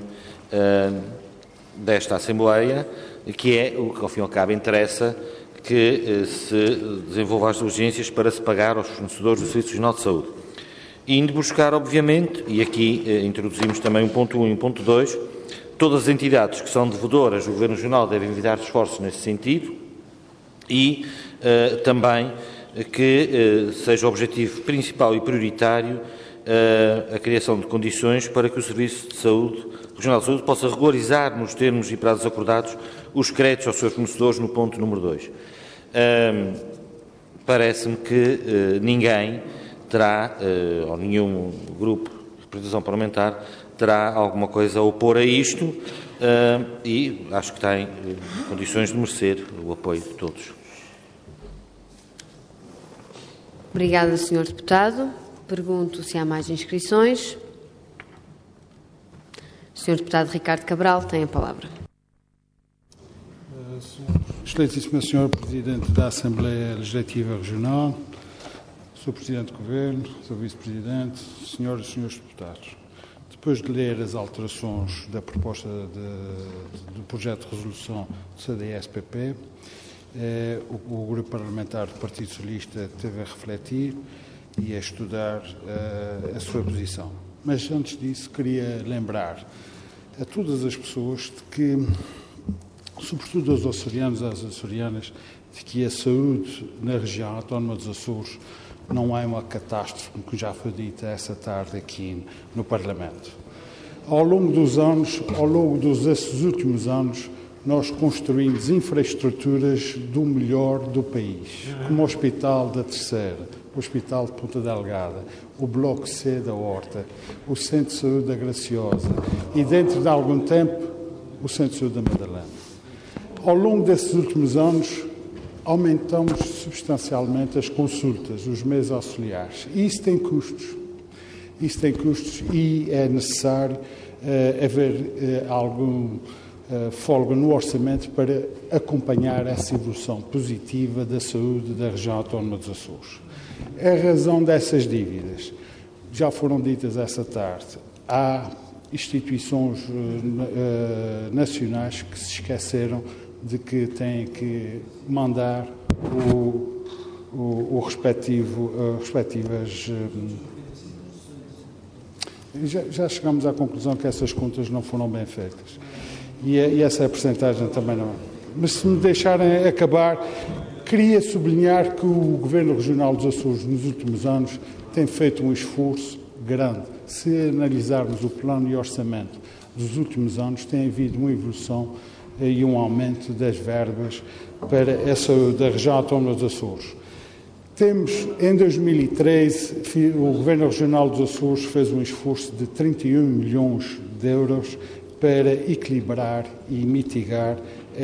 desta Assembleia, que é o que, ao fim e ao cabo, interessa que se desenvolva as diligências para se pagar aos fornecedores do Serviço Regional de Saúde. Indo buscar, obviamente, e aqui introduzimos também um ponto 1 e um ponto 2, todas as entidades que são devedoras do Governo Regional devem evitar esforços nesse sentido e também que seja o objetivo principal e prioritário a criação de condições para que o Serviço de Saúde, Regional de Saúde possa regularizar nos termos e prazos acordados os créditos aos seus fornecedores no ponto número 2. Parece-me que ninguém terá, ou nenhum grupo de representação parlamentar, terá alguma coisa a opor a isto e acho que tem condições de merecer o apoio de todos. Obrigada, Sr. Deputado. Pergunto se há mais inscrições. O Sr. Deputado Ricardo Cabral tem a palavra. Excelentíssimo Sr. Presidente da Assembleia Legislativa Regional, Sr. Presidente do Governo, Sr. Vice-Presidente, Senhoras e Senhores Deputados, depois de ler as alterações da proposta do projeto de resolução do CDS-PP, o Grupo Parlamentar do Partido Socialista teve a refletir e a estudar a sua posição. Mas, antes disso, queria lembrar a todas as pessoas de que, sobretudo aos açorianos e às açorianas, de que a saúde na região autónoma dos Açores não é uma catástrofe, como já foi dito essa tarde aqui no Parlamento. Ao longo dos anos, desses últimos anos, nós construímos infraestruturas do melhor do país, como o Hospital da Terceira, o Hospital de Ponta Delgada, o Bloco C da Horta, o Centro de Saúde da Graciosa e, dentro de algum tempo, o Centro de Saúde da Madalena. Ao longo desses últimos anos, aumentamos substancialmente as consultas, os meios auxiliares. E isso tem custos. E é necessário haver algum folga no orçamento para acompanhar essa evolução positiva da saúde da região autónoma dos Açores. A razão dessas dívidas já foram ditas essa tarde. Há instituições nacionais que se esqueceram de que têm que mandar respectivas. Já chegamos à conclusão que essas contas não foram bem feitas. E essa é a percentagem também não. Mas se me deixarem acabar, queria sublinhar que o Governo Regional dos Açores, nos últimos anos, tem feito um esforço grande. Se analisarmos o plano e orçamento dos últimos anos tem havido uma evolução e um aumento das verbas para essa da região autónoma dos Açores. Temos, em 2013, o Governo Regional dos Açores fez um esforço de 31 milhões de euros para equilibrar e mitigar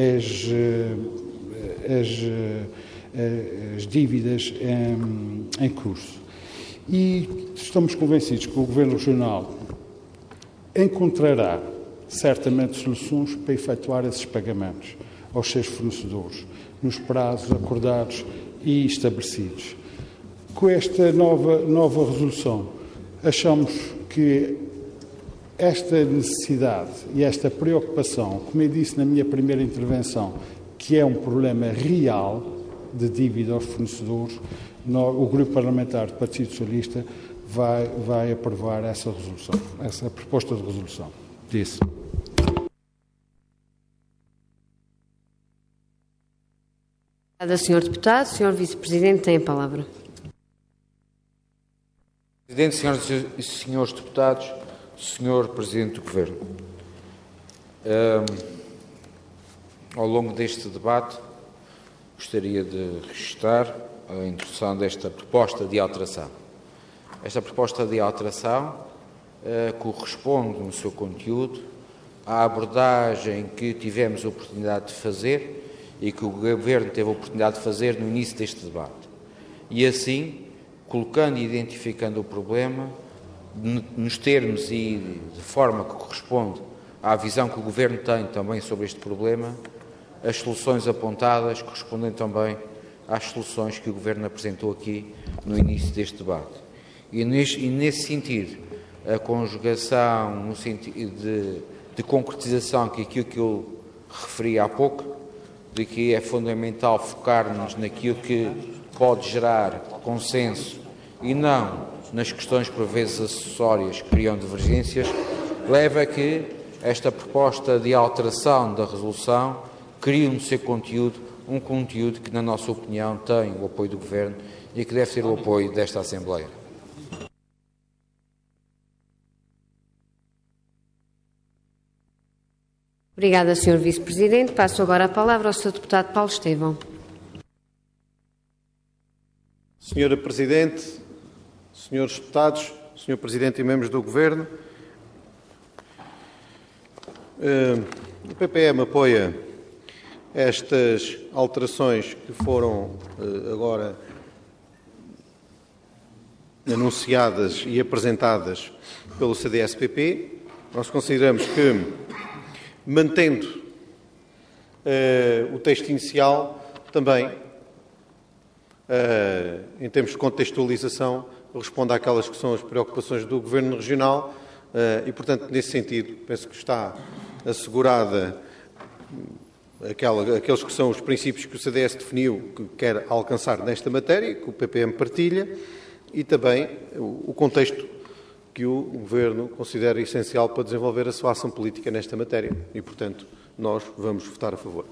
as dívidas em curso. E estamos convencidos que o Governo Regional encontrará certamente soluções para efetuar esses pagamentos aos seus fornecedores, nos prazos acordados e estabelecidos. Com esta nova resolução, achamos que esta necessidade e esta preocupação, como eu disse na minha primeira intervenção, que é um problema real de dívida aos fornecedores, o Grupo Parlamentar do Partido Socialista vai aprovar essa resolução, essa proposta de resolução. Disse. Obrigada, Sr. Deputado. Sr. Vice-Presidente, tem a palavra. Presidente, senhoras e senhores deputados, Sr. Presidente do Governo, ao longo deste debate gostaria de registrar a introdução desta proposta de alteração. Esta proposta de alteração corresponde no seu conteúdo à abordagem que tivemos a oportunidade de fazer e que o Governo teve a oportunidade de fazer no início deste debate. E assim, colocando e identificando o problema, nos termos e de forma que corresponde à visão que o Governo tem também sobre este problema, as soluções apontadas correspondem também às soluções que o Governo apresentou aqui no início deste debate. E nesse sentido, a conjugação no sentido de concretização que aquilo que eu referi há pouco, de que é fundamental focar-nos naquilo que pode gerar consenso e não nas questões, por vezes, acessórias que criam divergências, leva a que esta proposta de alteração da resolução crie no seu conteúdo um conteúdo que, na nossa opinião, tem o apoio do Governo e que deve ter o apoio desta Assembleia. Obrigada, Sr. Vice-Presidente. Passo agora a palavra ao Sr. Deputado Paulo Estevão. Senhora Presidente, senhores deputados, Sr. Presidente e membros do Governo, o PPM apoia estas alterações que foram agora anunciadas e apresentadas pelo CDS-PP. Nós consideramos que, mantendo o texto inicial, também, em termos de contextualização, responde àquelas que são as preocupações do Governo Regional e, portanto, nesse sentido, penso que está assegurada aqueles que são os princípios que o CDS definiu que quer alcançar nesta matéria, que o PPM partilha, e também o contexto que o Governo considera essencial para desenvolver a sua ação política nesta matéria. E, portanto, nós vamos votar a favor.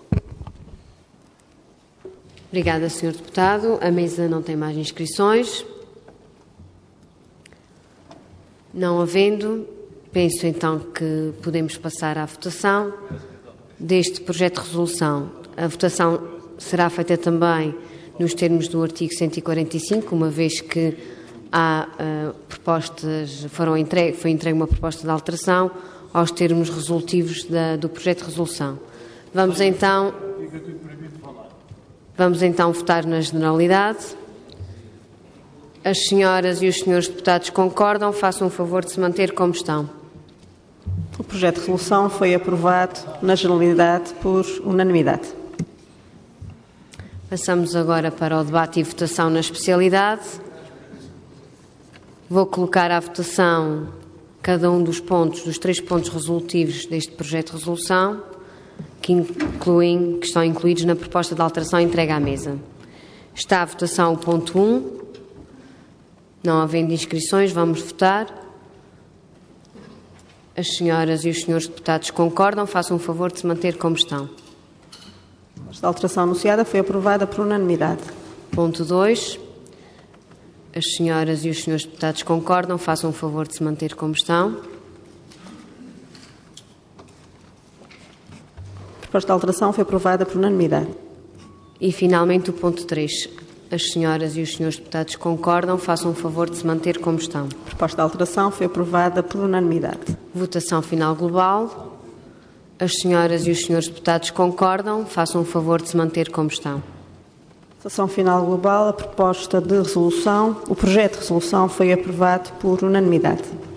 Obrigada, Sr. Deputado. A mesa não tem mais inscrições. Não havendo, penso então que podemos passar à votação deste projeto de resolução. A votação será feita também nos termos do artigo 145, uma vez que foi entregue uma proposta de alteração aos termos resolutivos do projeto de resolução. Vamos então votar na generalidade. As senhoras e os senhores deputados concordam, façam o favor de se manter como estão. O projeto de resolução foi aprovado na generalidade por unanimidade. Passamos agora para o debate e votação na especialidade. Vou colocar à votação cada um dos três pontos resolutivos deste projeto de resolução, que estão incluídos na proposta de alteração entregue à mesa. Está à votação o ponto 1. Não havendo inscrições, vamos votar. As senhoras e os senhores deputados concordam, façam o favor de se manter como estão. Esta alteração anunciada foi aprovada por unanimidade. Ponto 2. As senhoras e os senhores deputados concordam, façam o favor de se manter como estão. proposta de alteração foi aprovada por unanimidade. E, finalmente, o ponto 3. As senhoras e os senhores deputados concordam, façam o favor de se manter como estão. A proposta de alteração foi aprovada por unanimidade. Votação final global. As senhoras e os senhores deputados concordam, façam o favor de se manter como estão. Votação final global, a proposta de resolução, o projeto de resolução foi aprovado por unanimidade.